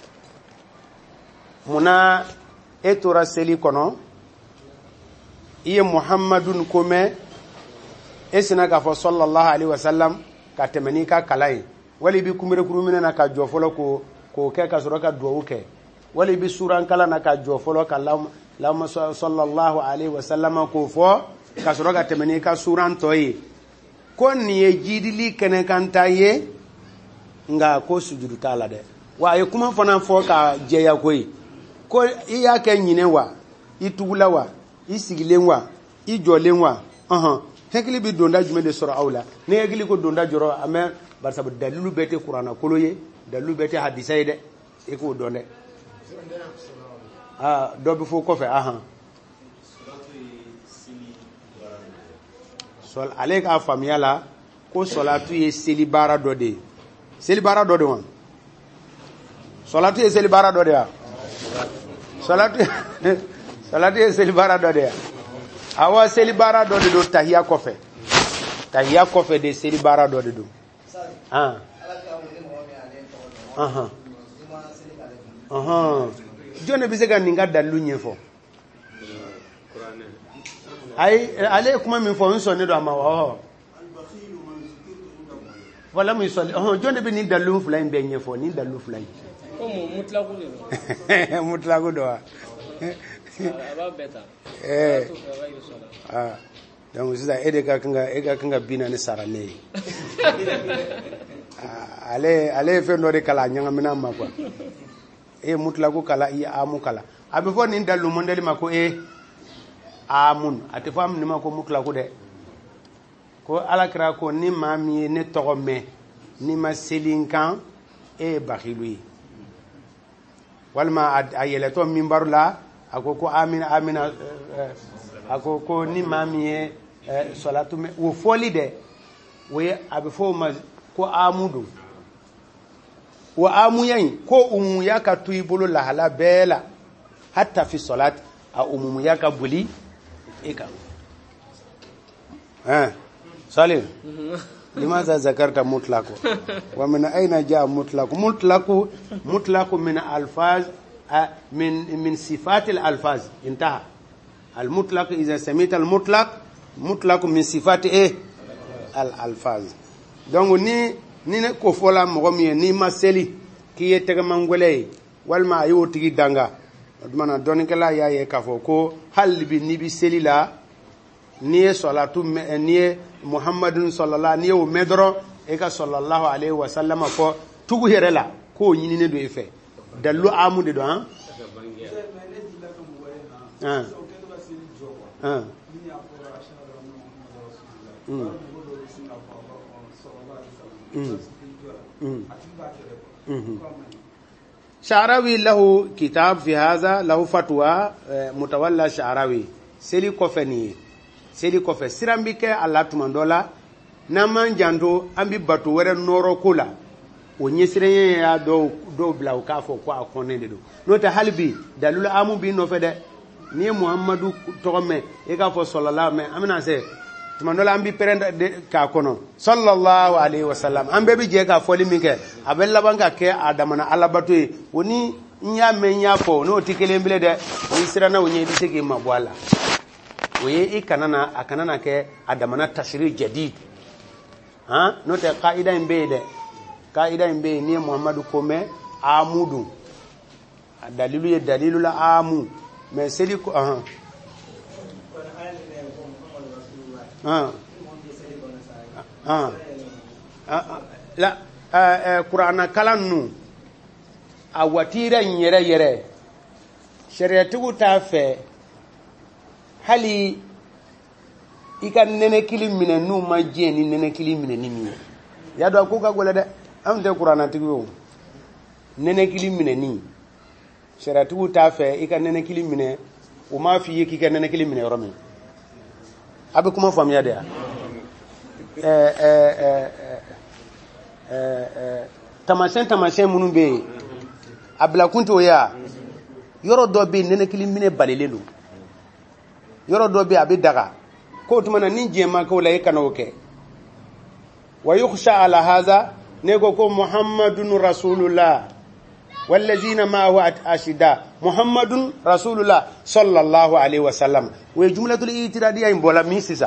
Speaker 1: munna e tora seli kɔnɔ i ye muhammadun ko mɛn e sina k'a fɔ sallallahu alaihi wasallam ka tɛmɛ n'i ka kalan ye wali i bɛ kunberekuru minɛ na ka jɔ fɔlɔ ko k'o kɛ ka sɔrɔ ka duwawu kɛ wali i bɛ suran kalan na ka jɔ fɔlɔ ka lahumma sallallahu alaihi wasallam k'o fɔ ka sɔrɔ ka tɛmɛ n'i ka suran tɔ ye ko nin ye jidili kɛnɛkanta ye nka ko sujudu t'a la dɛ wa a ye kuma fana fɔ ka jɛya koyi ko i y'a kɛ ɲinɛ wa i tugula wa i sigilen wa i jɔlen wa ɔhɔn hakili bɛ donda jumɛn de sɔrɔ aw la ni hakili ko donda jɔrɔ a mɛ barisabu dalilu bɛɛ tɛ kuranna kolo ye dalilu bɛɛ tɛ hadisa ye dɛ i k'o dɔn dɛ aa dɔ bɛ fɔ kɔfɛ ahan ale k'a faamuya la ko sɔlatu ye seli baara dɔ de ye seli baara dɔ de wa sɔlatu ye seli baara dɔ de wa salatu salatu ye seli bara dɔ de ya awa seli bara dɔ de do tahiya kɔfɛ tahiya kɔfɛ de seli bara dɔ de do ah aha aha jone bi se ka ninga dalu ɲɛfɔ ay ale kuma min fɔ n sɔnne do ama wa wala mu sɔli oh jone bi ni dalu fila in bɛ ɲɛfɔ ni dalu fila in
Speaker 2: ko mutlaku de
Speaker 1: mutlaku do wa
Speaker 2: aba beta
Speaker 1: eh ah donc sisan e de ka kanga e ka kanga bina ni sara ne ale ale fe no de kala nyangamina ma quoi e mutlaku kala i amu kala abi fo ni dalu mondeli mako e amun ate fam ni mako mutlaku de ko alakira ko ni mami ne togo me ni ma selinkan e bakhilui walma ayeleto mimbaru la ako ko amina amina ako ko ni mami salatu me wo foli de we abi fo ma ko amudu wa amu yayin ko umu yaka tuibulu la hala bela hatta fi salat a umu yaka buli eka eh salim limaza zakarta mutlaqu wa min aina jaa mutlaqu mutlaqu mutlaqu min alfaz min min sifat alfaz intaha المطلق إذا سميت المطلق مطلق من صفات إيه الألفاظ donc ni ni ne ko fola mo mi ni maseli ki yete mangolay walma ayo tigi danga mana don kala ya ye kafo ko halbi ni bi selila ni salatu ni muhammadun sallallahu ni o medro e ka sallallahu alaihi wasallam ko tugu herela ko nyini ne do e fe dallu amude do han ah ah mm شعراوي له كتاب في هذا له فتوى متولى شعراوي سيلي كوفني سيلي كوف سيرامبيك الله تمندولا نمان جاندو امبي باتو ور نورو كولا ونيسري يا دو دو بلاو كافو كو اكوني دو نوتا حلبي دالول امو بي نو فده ني محمد تومه e ka fo sallallahu mais amina se tumandola ambi perenda ka kono sallallahu alaihi wasallam ambe bi je ka foli minke abella banka ke adamana alabatu woni nya me nya fo no tikele mbele de ni sirana wonye di tege mabwala oye ikanana akanana ke adamana tashri jadid ha no te qaida imbe de qaida imbe ni muhammadu kome amudu dalilu ye dalilu la amu mais seli ko aha ah ah la eh qur'ana kalanu awatira nyere yere shariatu ta fe hali ikan nene kilimine nu majeni nene kilimine nimi ya do ko ka gole de am de qur'ana tigo nene kilimine ni shariatu ta fe ikan nene kilimine o ma fi yiki kan nene kilimine romi abe kuma famiya da eh eh eh eh tamasen tamasen munun be abla kunto ya yoro do be nene kilimine balelelu yoro do be abi daga ko tumana ninje ma ko lay kanoke wa yukhsha ala hadha nego ko muhammadun rasulullah والذين معه أشداء محمد رسول الله صلى الله عليه وسلم وجملة الإعتراضية ينبولا ميسيسا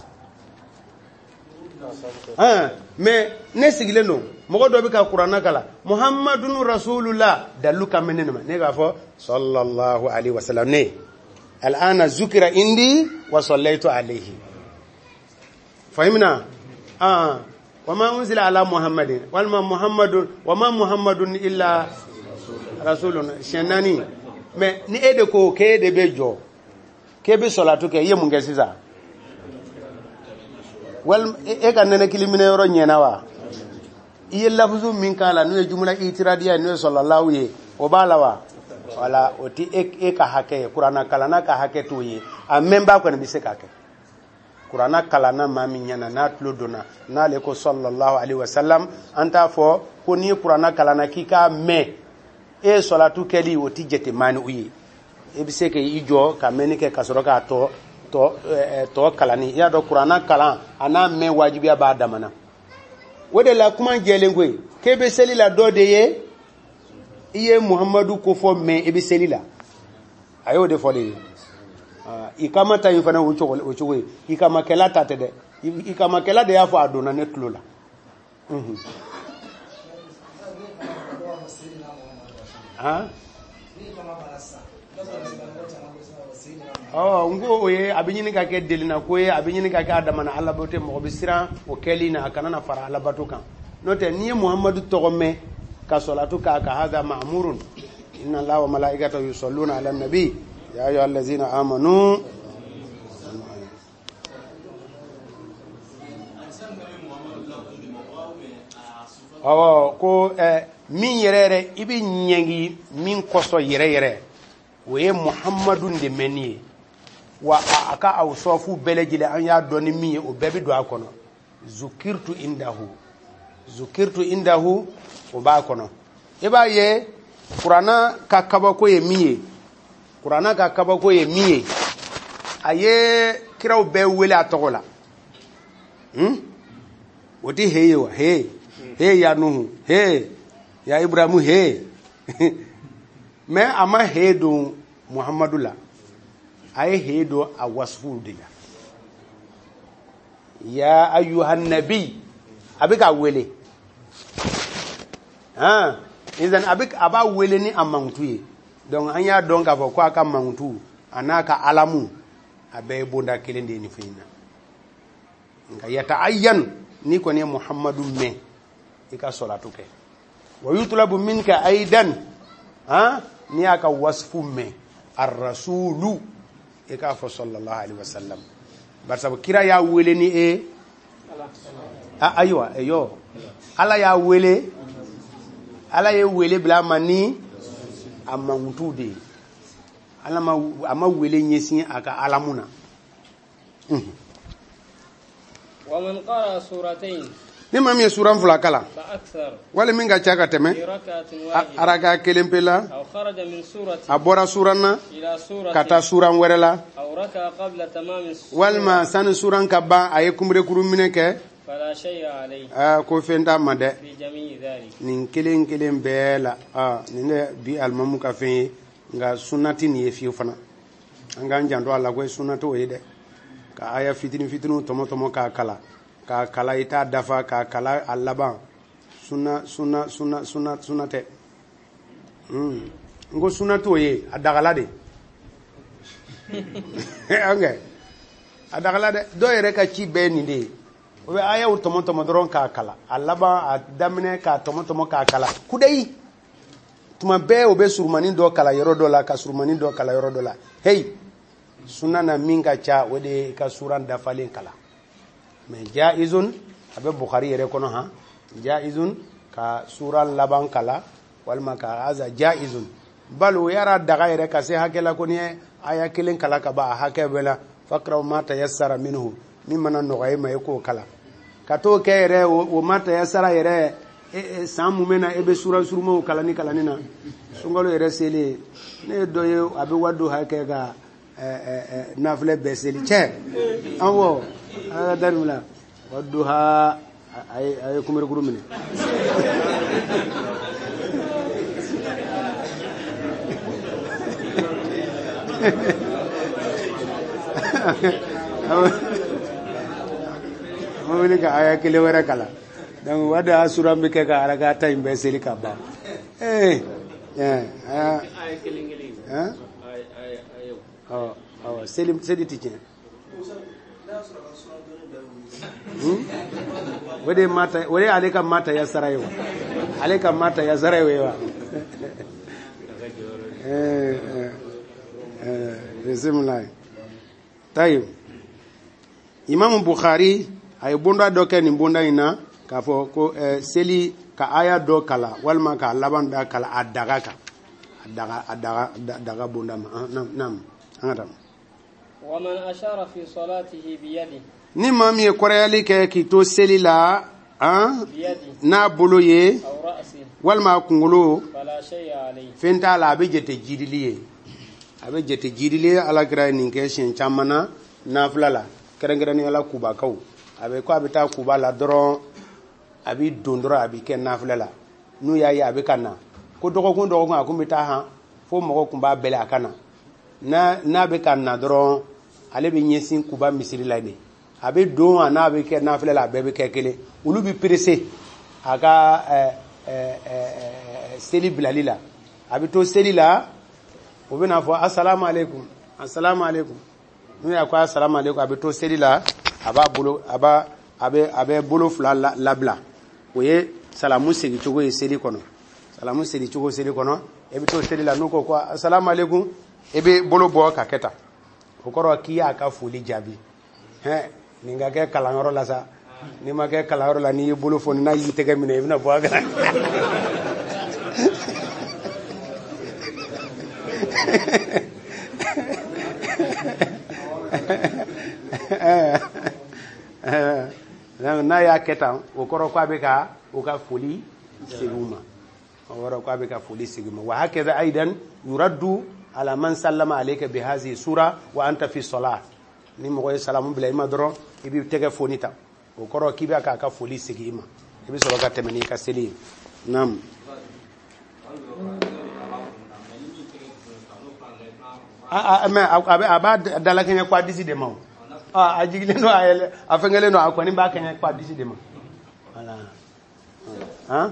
Speaker 1: ها mais nesigileno mogo do be ka qur'ana kala muhammadun rasulullah dalu kamene ma ne ga fo sallallahu alaihi wasallam ne al'ana zukira indi wa sallaitu alaihi fahimna ah wama unzila ala muhammadin wal muhammadun wama muhammadun illa rasulun shenani mais ni ede ko ke de bejo ke be salatu ke yemu ngesiza wal e kan nene kilimine yoro nyena wa iye lafzu min kala no jumla itiradiya no sallallahu ye o bala wa wala oti e, e ka hake qur'ana kala na ka hake to ye a memba ko ne bi se ka ke qur'ana kala na mami nyana na tlodona na le ko sallallahu alaihi wasallam anta fo ko ni qur'ana kala na kika me e salatu keli oti jete mani uyi e bi se ke i jɔ ka mɛni kɛ ka sɔrɔ k'a tɔ tɔ tɔ kalani i y'a dɔn kuranna kalan a n'a mɛn wajibiya b'a damana o de la kuma jɛlen koyi k'e bɛ seli la dɔ de ye i ye Muhamadu ko fɔ mɛ i bɛ seli la a y'o de fɔ de ye i kama ta in fana o cogo o cogo ye i kama kɛla ta tɛ dɛ i kama kɛla de y'a fɔ a donna ne tulo la unhun ah oh ngo o ye a bɛ ɲini ka kɛ delina ko ye a bɛ ɲini ka kɛ adama na Ala bato mɔgɔ bɛ siran o kɛli na a kana na fara Ala bato kan n'o tɛ n'i ye Muhamadu tɔgɔ mɛn ka salatu k'a ka hada ma'murun inna Allaha wa malaikatahu yusalluna ala nabi ya ayyuhallazina amanu awo ko eh, min yɛrɛ yɛrɛ i bɛ ɲɛngi min kɔsɔ yɛrɛ yɛrɛ o ye Muhammadu de mɛnni ye wa a ka awsɔfu bɛɛ lajɛlen an y'a dɔn ni min ye o bɛɛ bɛ don a kɔnɔ zukirtu indahu zukirtu indahu o b'a kɔnɔ i b'a ye kuranna ka kabako ye min ye kuranna ka kabako ye min ye a ye kiraw bɛɛ wele a tɔgɔ la hmm? o tɛ he ye wa he he ya Nuhu he ya Ibrahimu he mais a ma he don Muhammadu la a ye he don a wasfu de la ya ayyuhan nabi a bɛ ka wele ah izan a bɛ a b'a wele ni a mankutu ye donc an y'a dɔn k'a fɔ ko a ka mankutu a n'a ka alamu a bɛɛ ye bonda kelen de ye nin fɛn in na nka yata'ayyan ni kɔni ye Muhammadu mɛn i ka salatu kɛ wa yutlabu minka aidan ah ni y'a ka wasfu mɛn ar-rasulu i k'a fɔ sallallahu alaihi wasallam barisa kira y'a wele ni e ah ayiwa eyo Ala y'a wele Ala ye wele bila ma ni a mankutu de ye Ala ma a ma wele ɲɛsin a ka alamu na
Speaker 2: wa man qara suratayn
Speaker 1: ni maa min ye suran fila kalan wali min ka ca ka tɛmɛ araka kelen pe la a bɔra suran na ka taa suran wɛrɛ la walima sani suran ka ban a ye kunberekuru minɛ kɛ aa ko fɛn t'a ma dɛ nin kelen kelen bɛɛ la aa nin de bi alimamu ka fɛn ye nka sunnati nin ye fiyewu fana an k'an janto a la ko sunnati o ye dɛ ka aya fitinin fitiniw tɔmɔ tɔmɔ k'a kala k'a kala i t'a dafa k'a kala a laban sunna sunna sunna sunna sunna tɛ mm n ko sunna t'o ye a dagala de ok a dagala dɛ dɔw yɛrɛ ka ci bɛɛ nin de ye o bɛ ayaw tɔmɔ tɔmɔ dɔrɔn k'a kala a laban a daminɛ k'a tɔmɔ tɔmɔ k'a kala kudayi tuma bɛɛ o bɛ surumani dɔ kala yɔrɔ dɔ la ka surumani dɔ kala yɔrɔ dɔ la hey sunna na min ka ca o de ye ka suran dafalen kala mais jaizun a bɛ Bukhari yɛrɛ kɔnɔ han jaizun ka sura laban kala walima ka aza jaizun bal o yara daga yɛrɛ ka se hakɛ la ko ni aya kelen kala ka ba a hakɛ bɛɛ la faqra ma tayassara minhu min mana nɔgɔya ma e k'o kala ka t'o kɛ yɛrɛ o ma tayassara yɛrɛ san mun bɛ na e bɛ sura surumaw kalani kalani na sunkalo yɛrɛ selen ne ye dɔ ye a bɛ wari dɔ hakɛ ka nafilɛ bɛɛ seli cɛ awɔ a dari la wadduha ay ay kumere guru mine mo wini ka aya kele wara kala donc wada sura mi ke ka araga tay bɛɛ seli ka ba eh eh aya kele kele hein ay ay ayo oh oh seli seli ti tiɲɛ wade mata wade ale ka mata ya sarayo ale ka mata ya sarayo wa eh eh bismillah tayib Imam Bukhari ay bonda doke ni bonda ina ka fo ko seli ka aya do kala walma ka laban da kala adaga ka adaga adaga daga bonda ma nam nam angatam
Speaker 2: wa man ashara fi salatihi bi yadihi
Speaker 1: ni maa min ye kɔrɔyali kɛ k'i to seli la an n'a bolo ye walima kunkolo fɛn t'a la a bɛ jate jirili ye abe jete jidile ala kira ninke shen chamana nafila la kerengere ala kuba kaw abe ko abe ta kuba la doron abi dondoro abi ke nafila la nu ya ya abe kana ko dogo ko dogo ko mi ta ha fo mo ko ba bele akana na na be kana doron ale be nyesin kuba misiri la de abe don ana abe ke nafila la be be ke kele ulu bi pressé aga eh eh eh seli bilalila abi to seli la o bena fo assalamu alaikum assalamu alaikum nu ya ko assalamu alaikum abi to seli la aba bolo aba abe abe bolo fla labla oye salamu seli chogo e seli kono salamu seli chogo seli kono ebi to seli la nu ko ko assalamu alaikum ebe bolo bo ka keta o koro kiya ka fuli jabi he ninga ke kalangoro la sa ni ma ke kalangoro la ni bolo fo na yi tege mine ibna bo aga na ya keta o koro kwa beka o ka fuli siguma o koro kwa beka fuli siguma wa hakaza aidan yuraddu ala man sallama alayka bi hadhihi sura wa anta fi salat ni mo koy salamu bila ima doro ibi tege fonita o koro kiba ka ka fuli sigima ibi so ka temeni ka seli nam a a me aba dala kenya kwa disi de maw ah ajigile no ayele afengele no akwani ba kenya kwa disi de maw ala ha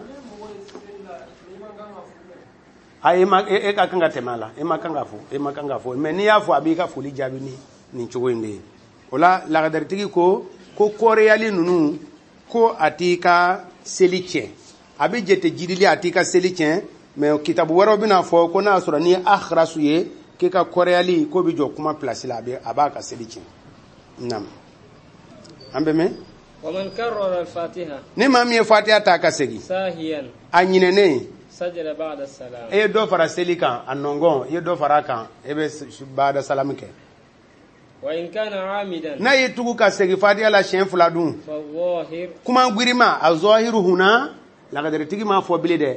Speaker 1: ay ma e ka kanga temala e ma kanga fo e ma kanga fo me ni afo abi ka fuli jabi ni ni chogoinde ola la gadartigi ko ko koreali nunu ko atika seliche abi jete jidili atika seliche me kitabu waro bina fo ko na sura ni akhrasu ye ke ka koreali ko bi jo kuma place la be abaka seliche nam ambe me
Speaker 2: ومن كرر الفاتحة
Speaker 1: ni mami fatiha ta ka segi
Speaker 2: ساهيا
Speaker 1: anyinene
Speaker 2: سجد بعد السلام
Speaker 1: e do fara selika anongon e do fara kan e be bada salam ke
Speaker 2: وإن كان عامدا
Speaker 1: na yitugu ka segi fatiha la shen fuladun
Speaker 2: فالظاهر
Speaker 1: kuma gwirima azahiru huna la gadari tigi ma fo bilede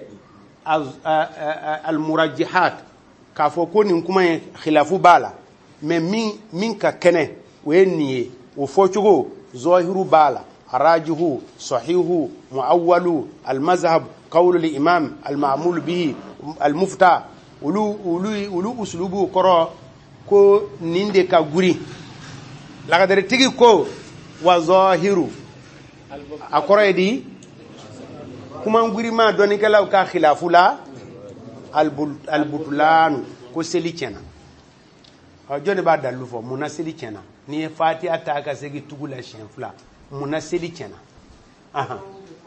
Speaker 1: al murajjihat ka fo ko nin kuma khilafu bala mais min min ka kene we niye o fo chugo zahiru bala arajihu sahihu muawwalu al mazhab qawl al imam al ma'mul bihi al mufta ulu ulu ulu uslubu koro ko ninde ka guri la gadari tigi ko wa zahiru akoro edi kuma nguri ma doni kala ka khilafu la al butlan ko seli chena a joni ba dalu fo muna seli chena ni fatiha ta ka segi tugula shenfla muna seli chena aha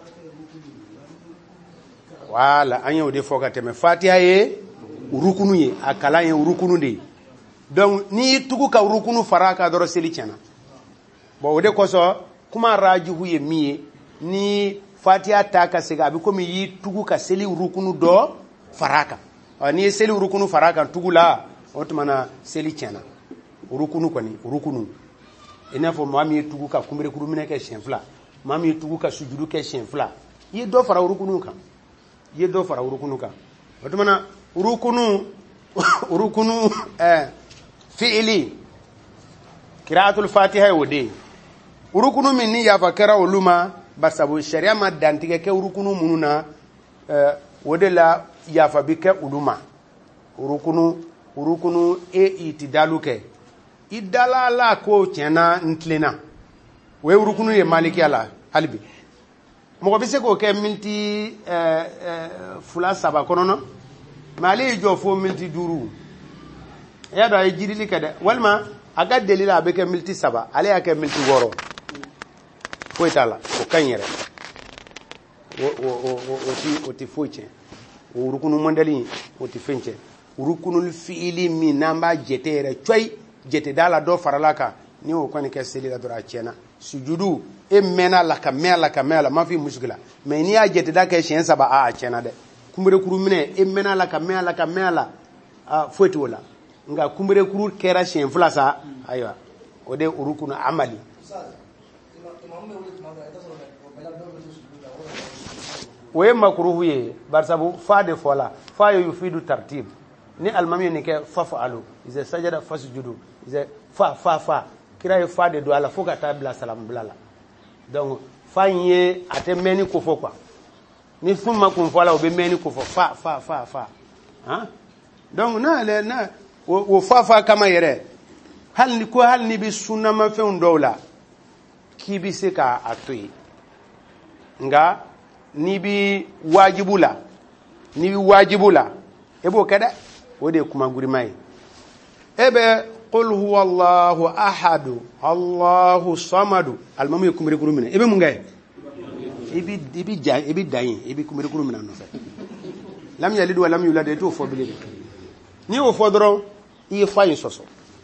Speaker 1: wala anyo de fo ka teme fatiha ye rukunu ye akala ye rukunu de donc ni tugu ka rukunu faraka doro seli chena bo de ko so kuma rajihu ye miye ni fatiha ta ka sega abi komi yi tugu ka seli rukunu do faraka ni seli rukunu faraka tugu la otmana seli chena rukunu kwani rukunu ina fo mami tugu ka kumire kuru mine ke shenfla mami tugu ka sujudu ke shenfla yi do fara rukunu ka yi do fara rukunu ka otmana rukunu rukunu eh fi'li qira'atul fatiha wode rukunu minni ya fakara uluma basabu sharia ma dantige ke rukunu mununa eh wode la ya fabike uluma rukunu rukunu e itidalu ke idala la ko chena ntlena we rukunu ye maliki ala halbi mo bise ko ke minti eh eh fula saba konono mali jo fo minti duru ya da jirili kada walma aga delila abeke minti saba ale yake minti goro ko itala o kanyere o o o o ti o ti foche o rukunu mondali o ti fenche rukunu fiili mi namba jetere choy jete dala do faralaka ni o kwani ke seli la dora chena sujudu e mena la kamela kamela ma fi mushkila mais ni a jete da ke shen saba a chena de kumbere kuru mine e mena la kamela kamela a foti wala nga kumbere kuru kera shen flasa aywa o de rukunu amali we makruhu ye barsabu fa de fola fa yufidu tartib ni almami ni ke fa fa'alu ize sajada fasjudu ize fa fa fa kira ye fa de do ala fo ka ta bila salam bilala donc fa ye ate meni ko fo quoi ni fuma kun fo la o be meni ko fo fa fa fa fa hein donc na le na o fa fa kama yere hal ni ko hal ni bi sunna ma fe ndola ki bi se ka atoyi nga ni bi wajibula ni bi wajibula ebo kada wode kuma guri mai ebe qul huwallahu ahad allahu samad almamu yakumri guru mina ebe mungay ibi ibi ja ibi dayin ibi kumri guru mina no fe lam yalid wa lam yulad eto fo bile ni o fo doro i fa yin soso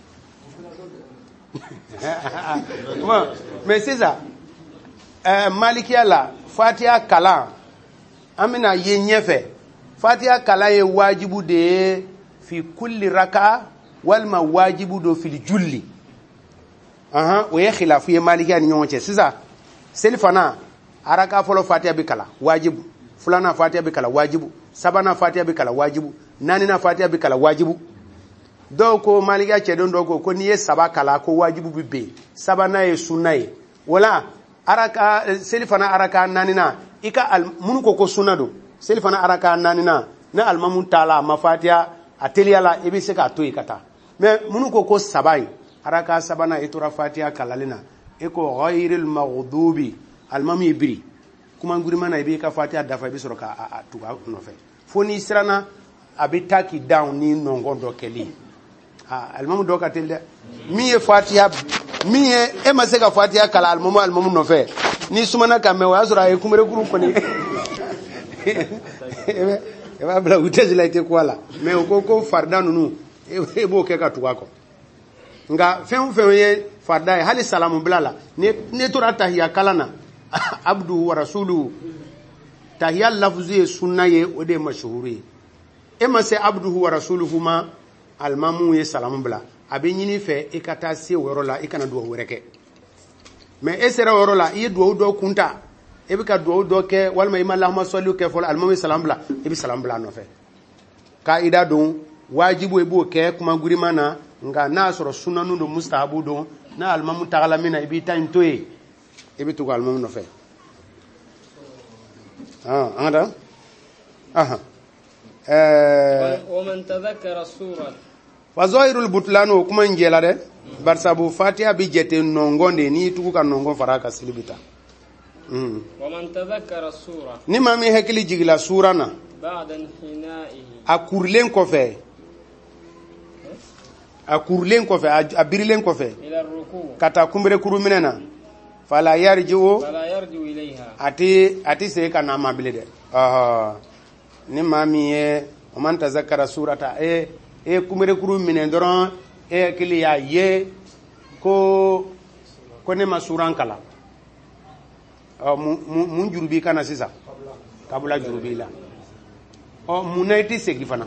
Speaker 1: ma mais c'est ça euh malikiya la fatiha kala amina ye nyefe fatiha kala ye wajibu de fi kulli raka walma wajibu do fil julli aha o ye khilafu ye malikiya ni nyonche siza selifana araka folo fatiha bi kala wajibu fulana fatiha bi kala wajibu sabana fatiha bi kala wajibu nanina fatiha bi kala wajibu doko malikiya chedon doko ko ni ye saba kala ko wajibu bi be sabana ye sunnaye wala araka selifana araka nanina ika al munu ko ko sunado selifana araka nanina na almamun tala mafatiha ateliala ibi se ka to ikata mais munu ko ko sabai araka sabana itura fatiha kalalina eko ghayril maghdubi almami ibri kuma ngurimana ibi ka fatiha dafa ibi soroka tuga no fe foni sirana abitaki down ni nongo do keli ah almamu do ka telde mi e fatiha mi e e ma se ka fatiha kala almamu almamu no fe ni sumana ka me wa sura e kumere guru ko ni e ba bla utezi la ite kwala me o ko farda nunu e bo ke ka tuwa ko nga fen fen ye farda hali salamu bilala ne ne to tahiyya kalana abdu wa rasuluhu tahiyya lafzi sunna ye o de mashhuri e ma se abduhu wa rasuluhu ma almamu ye salamu bila abin yini fe e kata se woro la e kana do wereke mais e sera woro la e do do kunta e bi ka do do ke walma ima allahumma salli ke fol almamu salam bila e bi salam bila no fe kaida don wajibu e bo ke kuma guri mana nga na soro sunanu do mustahabu don na almamu tagala mina e bi tan toye e bi to almamu no fe ah anda aha eh
Speaker 2: wa man tadhakkara sura
Speaker 1: fa zairul butlanu kuma njela de barsabu fatiha bi jete nongonde ni tuku ka nongon faraka silibita mm
Speaker 2: wa man tadhakkara sura
Speaker 1: ni mami hakili jigila surana
Speaker 2: ba'da hina'i
Speaker 1: akurlen ko fe akurlen ko fe abirlen ko fe
Speaker 2: ila ruku
Speaker 1: kata kumbere kuru minena fala yarji'u
Speaker 2: fala yarji'u ilayha
Speaker 1: ati ati se kana mabile de ah ni mami e o man tazakkara surata e e kumere kuru minen doron e kili ya ye ko ko ne masuran kala o mun jurubi kana sisa kabula jurubi la o munaiti segi fana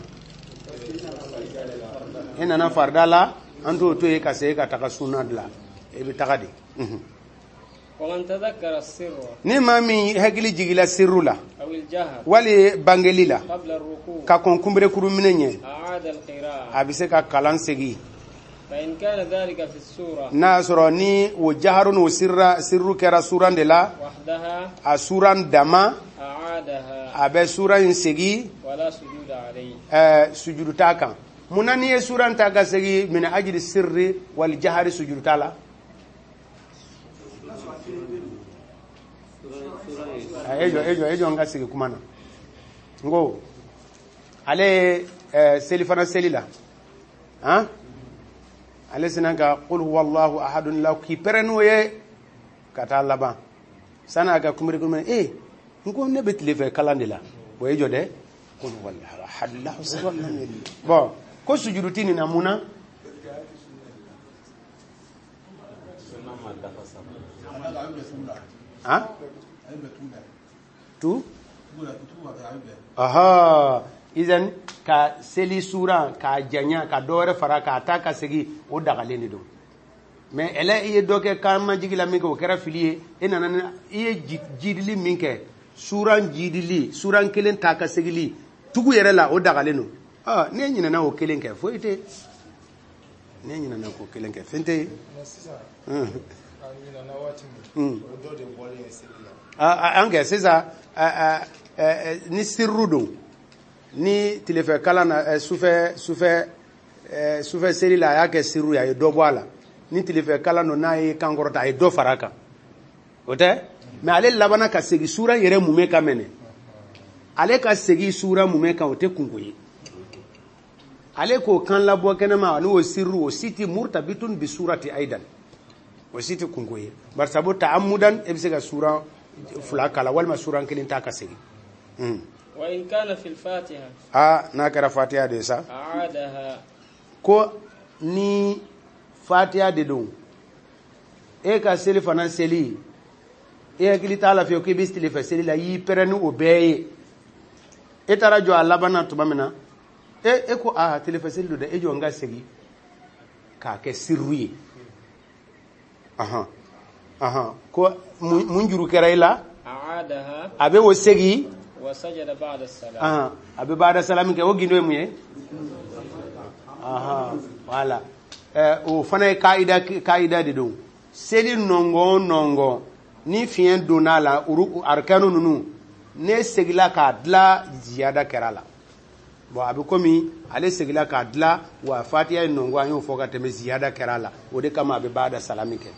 Speaker 1: ena na fardala anto to e kase ka taka sunadla e bi takadi
Speaker 2: wa man tadhakkara sirra
Speaker 1: ni mami hakili jigila sirrula
Speaker 2: aw al jahr
Speaker 1: wali bangelila
Speaker 2: qabla ar-ruku
Speaker 1: ka kon kumere kuru minenye
Speaker 2: a'ada al-qira'a
Speaker 1: abise ka kalan segi
Speaker 2: fa in kana dhalika fi as-sura
Speaker 1: na soro ni wo jaharun wo sirra sirru kera suran de la
Speaker 2: wahdaha
Speaker 1: a suran dama
Speaker 2: a'adaha
Speaker 1: abe suran segi
Speaker 2: wala sujuda alayhi
Speaker 1: eh sujudu takan munani e suran taka segi min ajli sirri wal jahari sujudu tala ejo ejo ejo nga sigi kumana ngo ale eh, selifana selila ha ale sinanga qul huwallahu ahadun la ki perenu ye kata laba sana ga kumri kumri eh ngo ne betle fe kalandila bo ejo de qul huwallahu ahad lahu samad bo ko sujudu tini namuna ha tu aha izan ka seli sura ka janya ka dore fara ka ta ka segi o dagale ni do mais ele iye doke kan ma jigila min ko kera filie ena nan iye jidili min ke suran jidili suran kelen ta ka segili tugu yere la o dagale no ah ne nyina na o kelen ke fo ite ne nyina na ko kelen ke fente mm nyina na wati mu do de bole esila ah ange sisa ni sirrudo ni tilefe kala na sufe sufe sufe seri la ya ke sirru ya do boala ni tilefe kala no na yi kangorota ay do faraka ote mais ale labana ka segi sura yere mume ka mene ale ka segi sura mume ka ote kungoyi ale ko kan labo kenema no sirru o siti murtabitun bi surati aidan o siti kungoyi bar sabu ta'ammudan ebsega sura fulakala walma sura kelin ta ka segi mm
Speaker 2: wa in kana fil fatiha
Speaker 1: ah na kara fatiha de sa
Speaker 2: aadaha
Speaker 1: ko ni fatiha de don e ka seli fana seli e kili taala fi ko bistili fa seli la yi perenu obeye e tarajo alabana tumamina e e ko a telefa seli do de e jo nga segi ka ke sirruye aha aha ko munjuru keraila
Speaker 2: aadaha
Speaker 1: abe wo segi
Speaker 2: wa sajada ba'da as-salam
Speaker 1: aha abe ba'da salam ke wo gindo muye aha wala eh o fana kaida kaida de do seli nongo nongo ni fien donala uru arkanu nunu ne segila ka dla ziyada kerala bo abi komi ale segila ka dla wa fatiha nongo anyo foka teme ziyada kerala o de kama abe ba'da salamike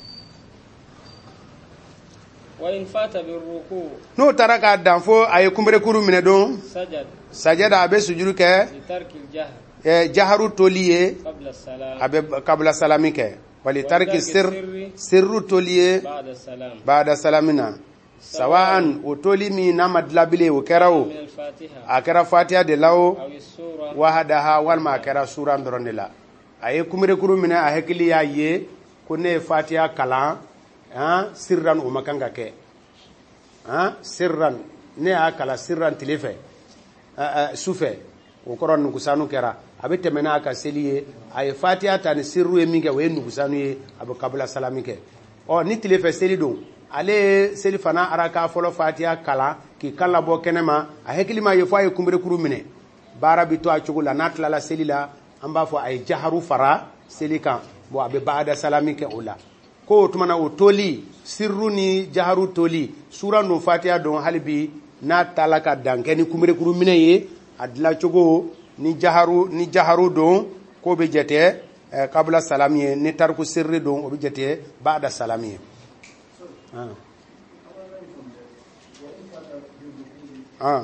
Speaker 2: wa in fata bir ruku
Speaker 1: no taraka danfo ay kumbere kuru mine don
Speaker 2: sajad
Speaker 1: sajada abe sujudu ke
Speaker 2: li tarki al-jahr
Speaker 1: e jaharu toliye
Speaker 2: qabla as-salam
Speaker 1: abe qabla salamike wali tarki sir sirru toliye
Speaker 2: ba'da as-salam
Speaker 1: ba'da salamina sawa'an utoli mi namadla bile o kerawo
Speaker 2: min al-fatiha
Speaker 1: akara fatiha de lawo
Speaker 2: aw as-sura
Speaker 1: wahadaha wal ma akara sura ndronela ay kumbere kuru mine a hakili ya ye ko ne fatiha kala ha sirran o makanga ke ha sirran ne akala sirran tilefe sufe o koron nugusanu kera abe temena ka seliye ay fatiha tan sirru e minge we nugusanu ye abu kabla salamike o ni tilefe selido ale selifana araka folo fatiha kala ki kala bo kenema a hekilima ye faye kumbere kuru mine bara bito a chugula natla la selila amba fo ay jaharu fara selika bo abe baada salamike ula ko tumana o toli sirru ni jaharu toli sura no fatiha don halbi na talaka dankeni kumbere kuru mine ye adla chogo ni jaharu ni jaharu don ko be jete eh, qabla salamiye ni tarku sirri don o be jete ba'da salamiye ah ah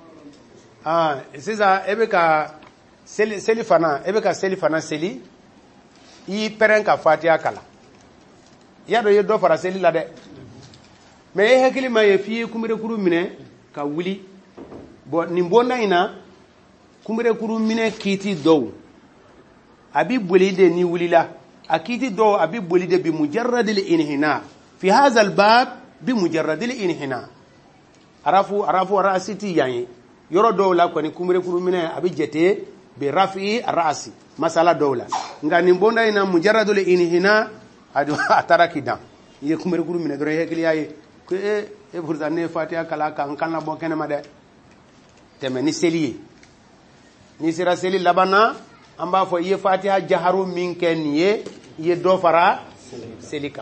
Speaker 1: ah siza ebeka seli seli fana ebeka seli fana seli i perenka fatiha kala yado ye do fara seli la de me e hakili ma ye fi kumire kuru mine ka wuli bo ni mbona ina kumire kuru mine kiti do abi bolide ni wulila akiti do abi bolide bi mujarrad al inhina fi hadha al bab bi mujarrad al inhina arafu arafu rasiti yani yoro do la ko ni kumire kuru mine abi jete bi rafi rasi masala dawla ngani mbona ina mujarrad al inhina adu ataraki dan ye kumire kuru mine do hekili ay ko e e burzane fatiha kala kan kan la bo kenema de teme ni seliye ni sira seli labana amba fo ye fatiha jaharu min ken ye ye do fara selika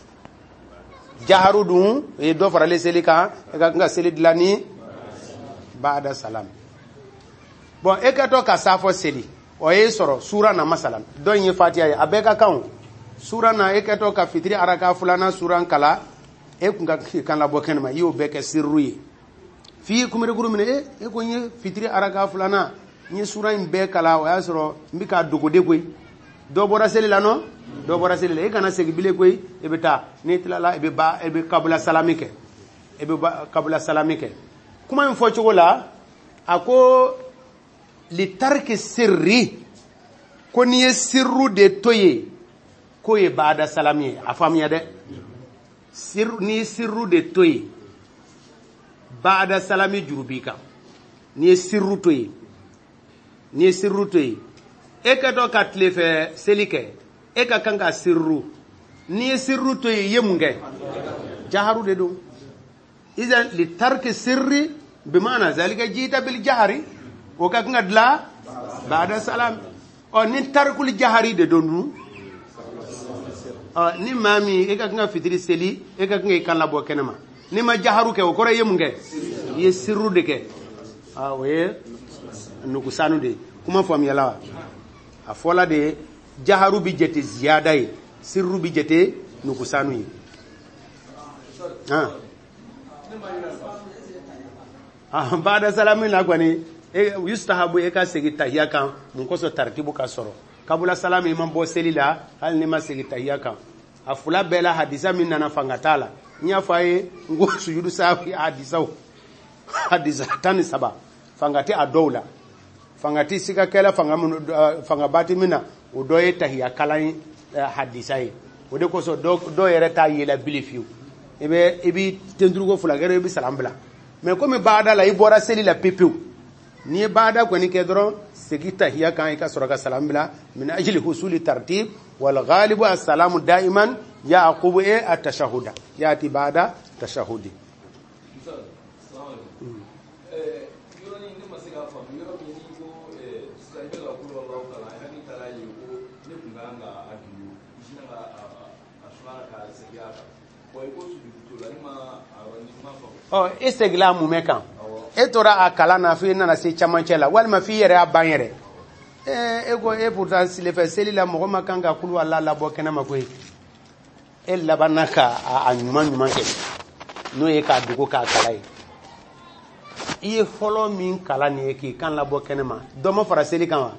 Speaker 1: jaharu dun ye do fara le selika ga nga seli dilani ba'da salam bon e ka to ka safo seli o ye soro sura na masalan don ye fatiha ye abeka kan sura na e ka to ka fitri araka fulana suran kala e kunga kan la bo kenema yo beke sirruye fi kumire guru mine e e ko nye fitri araka fulana nye sura imbe kala o yasoro mbika dogode koy do bora seli la no do bora seli la e kana segi bile koy e beta ni tilala e be ba e be kabula salamike e be kabula salamike kuma en fo chogola ako li tarki sirri ko ni sirru de toye ko e baada salami afamiya de sirru ni sirru de toye baada salami jurubika ni sirru toye ni sirru toye e ka to ka tlefe selike e ka kanga sirru ni sirru toye yemunge jaharu de do idan li tarki sirri bimana zalika jita bil jahri o ka kanga dla ba'da salam o ni tarkul jahari de donu ni mami e ka nga fitiri seli e ka nga kala bo kenema ni ma jaharu ke o kore yemu nge ye sirru de ke ah we nuku sanu de kuma fam yala a fola de jaharu bi jete ziyada yi sirru bi jete nuku sanu yi ah ah ba'da salamin la gwani e yustahabu e ka segi tahiyya kan mun ko so tartibu ka soro kabula salami imam bo selila hal ni ma segi tahiyya kan afula bela hadisa min nana fangatala nya faye ngo sujudu safi hadisa hadisa tani saba fangati adola fangati sika kala fangamun fangabati mina udoye tahiyya kala hadisa yi ode ko so do do yere ta yela bilifiu ebe ebi tendrugo fulagere ebi salam bla mais comme baada la ibora selila pepiu ni baada ko ni kedro segita hiya kan ka sura ka salam bila min ajli husuli tartib wal ghalibu assalamu daiman yaqubu e at-tashahhuda yati baada tashahhudi
Speaker 3: eh yoni ni masiga fa yoro ni ko eh sai la kulo Allah taala hani tala yi ko ne kunganga adiyo ishina ga ashwara ka segiya ko ko su to la ma awani ma fa
Speaker 1: oh istiglamu mekan etora akala na fi nana se chamanchela walma fi yere abanyere eh ego e pourtant si le fait seli la mo ma kanga kulu alla la bo kena makoy el labanaka a nyuma nyuma ke no e ka dugo ka kala yi e follow min kala ne ki kan la bo kena ma do mo fara seli kan wa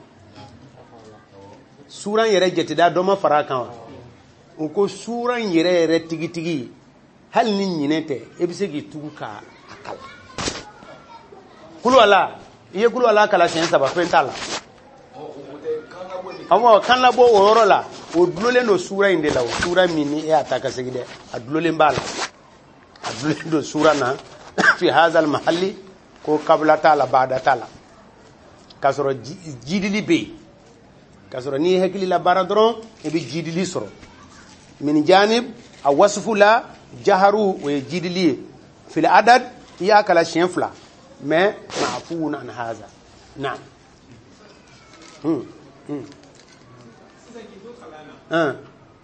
Speaker 1: suran yere jetida do mo fara kan wa ko suran yere yere tigi tigi hal ni nyinete e bi se gi tugu ka akala kulu ala iye kulu ala kala sen saba pentala awo kan la bo oro la o dulole no sura inde la o sura mini e ataka segide adulole mbala adulole do sura na fi hadha al mahalli ko qabla tala ba'da tala kasoro jidili be kasoro ni hekli la baradron e bi jidili soro min janib awasfu la jaharu wa jidili fil adad ya kala sen fla mais معفون عن هذا نعم هم هم اه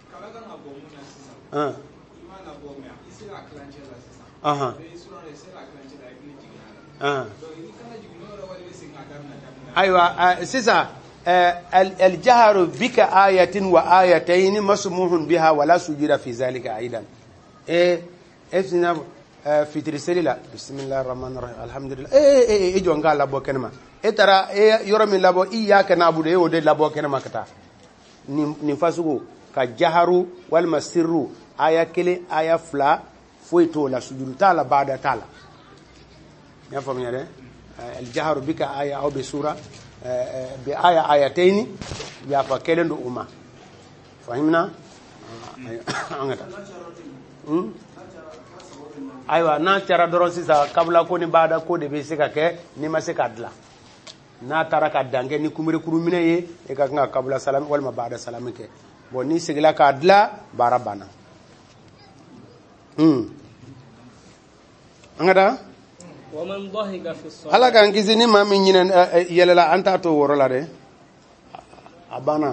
Speaker 1: اه اها اه ايوه سيسا الجهر بك آية وآيتين مسموح بها ولا سجود في ذلك أيضا ايه اسنا في ترسللا بسم الله الرحمن الرحيم الحمد لله ايه ايه ايه جون قال لابو كنما e tara e yoro min labo iyyaka na'budu e wode labo kenema kata ni fasugo ka jaharu wal masirru aya kele aya fla foito la sujudu tala ba'da tala ya famu yare al jaharu bika aya aw bi sura bi aya ayatayn ya fa kele ndo umma fahimna angata hmm aywa na tara doron sisa kabla ko ni ba'da ko de be sika ke ni masika dla na tara ka dange ni kumire kurumine ye e ka nga kabla salam wal ma ba'da salam ke bon ni sigla ka dla barabana hmm angada
Speaker 2: wa man dhahika fi as-salat
Speaker 1: ala kan kizini ma min nyinen yelela anta to woro la de abana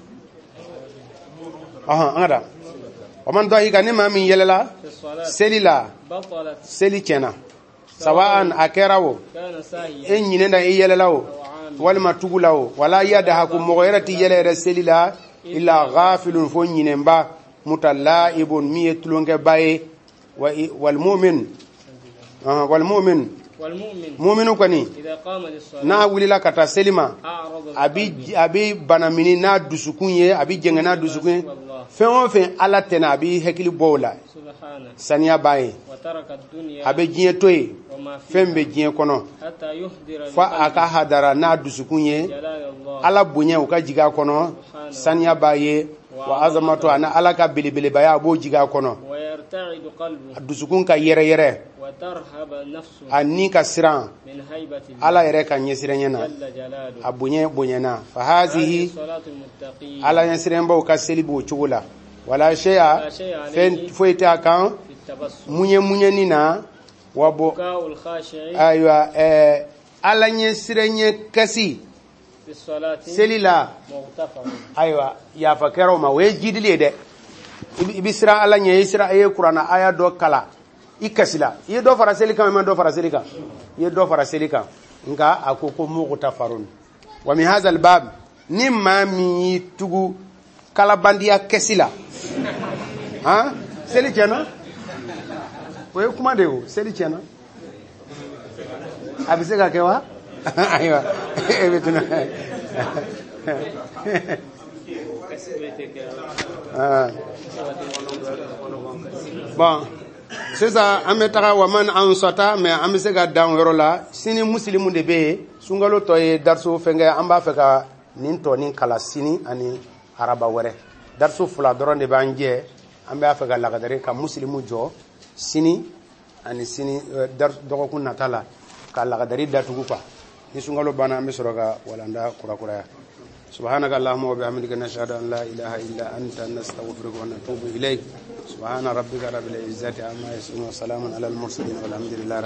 Speaker 1: aha angada wa man dhahika ni ma min yelela selila
Speaker 2: batalat
Speaker 1: seli chena sawaan akerawo
Speaker 2: kana sahiya
Speaker 1: en nyinenda e yelelawo wal matugulawo wala yada hakum mogoyrati yelere selila illa ghafilun fo nyinemba mutalaibun miyetulonge baye wal mu'min ah wal mu'min
Speaker 2: wal mu'min
Speaker 1: mu'minu kani
Speaker 2: idha qama lis-salat
Speaker 1: na wulila kata selima abi abi banamini na dusukunye abi jengana dusukunye fen o fen ala tena abi hekili bowla
Speaker 2: subhana
Speaker 1: saniya baye
Speaker 2: wa taraka ad-dunya
Speaker 1: abe jiye toye fembe jiye kono
Speaker 2: hatta yuhdira
Speaker 1: fa aka hadara na dusukunye ala bunye uka jiga kono saniya baye wa azamatu ana ala ka bilibili baya bo jiga kono
Speaker 2: wa yarta'idu qalbu
Speaker 1: dusukun ka yere yere
Speaker 2: wa tarhaba nafsu
Speaker 1: anni ka siran
Speaker 2: min haybati
Speaker 1: ala yere kan yesirenya na
Speaker 2: jalla jalalu
Speaker 1: abunye bunyana fa hazihi
Speaker 2: salatul muttaqin
Speaker 1: ala yesiren ba ka selibu chugula wala shay'a fen foita kan munye munye nina wabo
Speaker 2: qaul khashi'in
Speaker 1: aywa eh ala yesirenye kasi seli la ayiwa yafa kɛra ma o ye jidili ye dɛ i bɛ siran ala ɲɛ i sira i ye kuranna aya dɔ kala i kasila i ye dɔ fara seli kan i ma dɔ fara seli kan i ye dɔ fara seli kan nka a ko ko mughtafarun wa min hadha albab ni maa min y'i tugu kalabandiya kɛsi la han seli tiɲɛna o ye kuma de ye o seli tiɲɛna a bɛ se ka kɛ wa ayiwa e bɛ tuna bon sisan an bɛ taga wa man ansata mais an bɛ se ka dan yɔrɔ la sini muslimu de bɛ yen sunkalo tɔ ye dariso fɛnkɛ an b'a fɛ ka nin tɔ nin kala sini ani araba wɛrɛ dariso fila dɔrɔn de b'an jɛ an b'a fɛ ka lagadare ka muslimu jɔ sini ani sini dɔgɔkun nata la ka lagadari datugu quoi ni sunkalo banna an bɛ sɔrɔ ka walanda kurakuraya سبحانك اللهم وبحمدك نشهد أن لا إله إلا أنت نستغفرك ونتوب إليك سبحان ربك رب العزة عما يصفون وسلام على المرسلين والحمد لله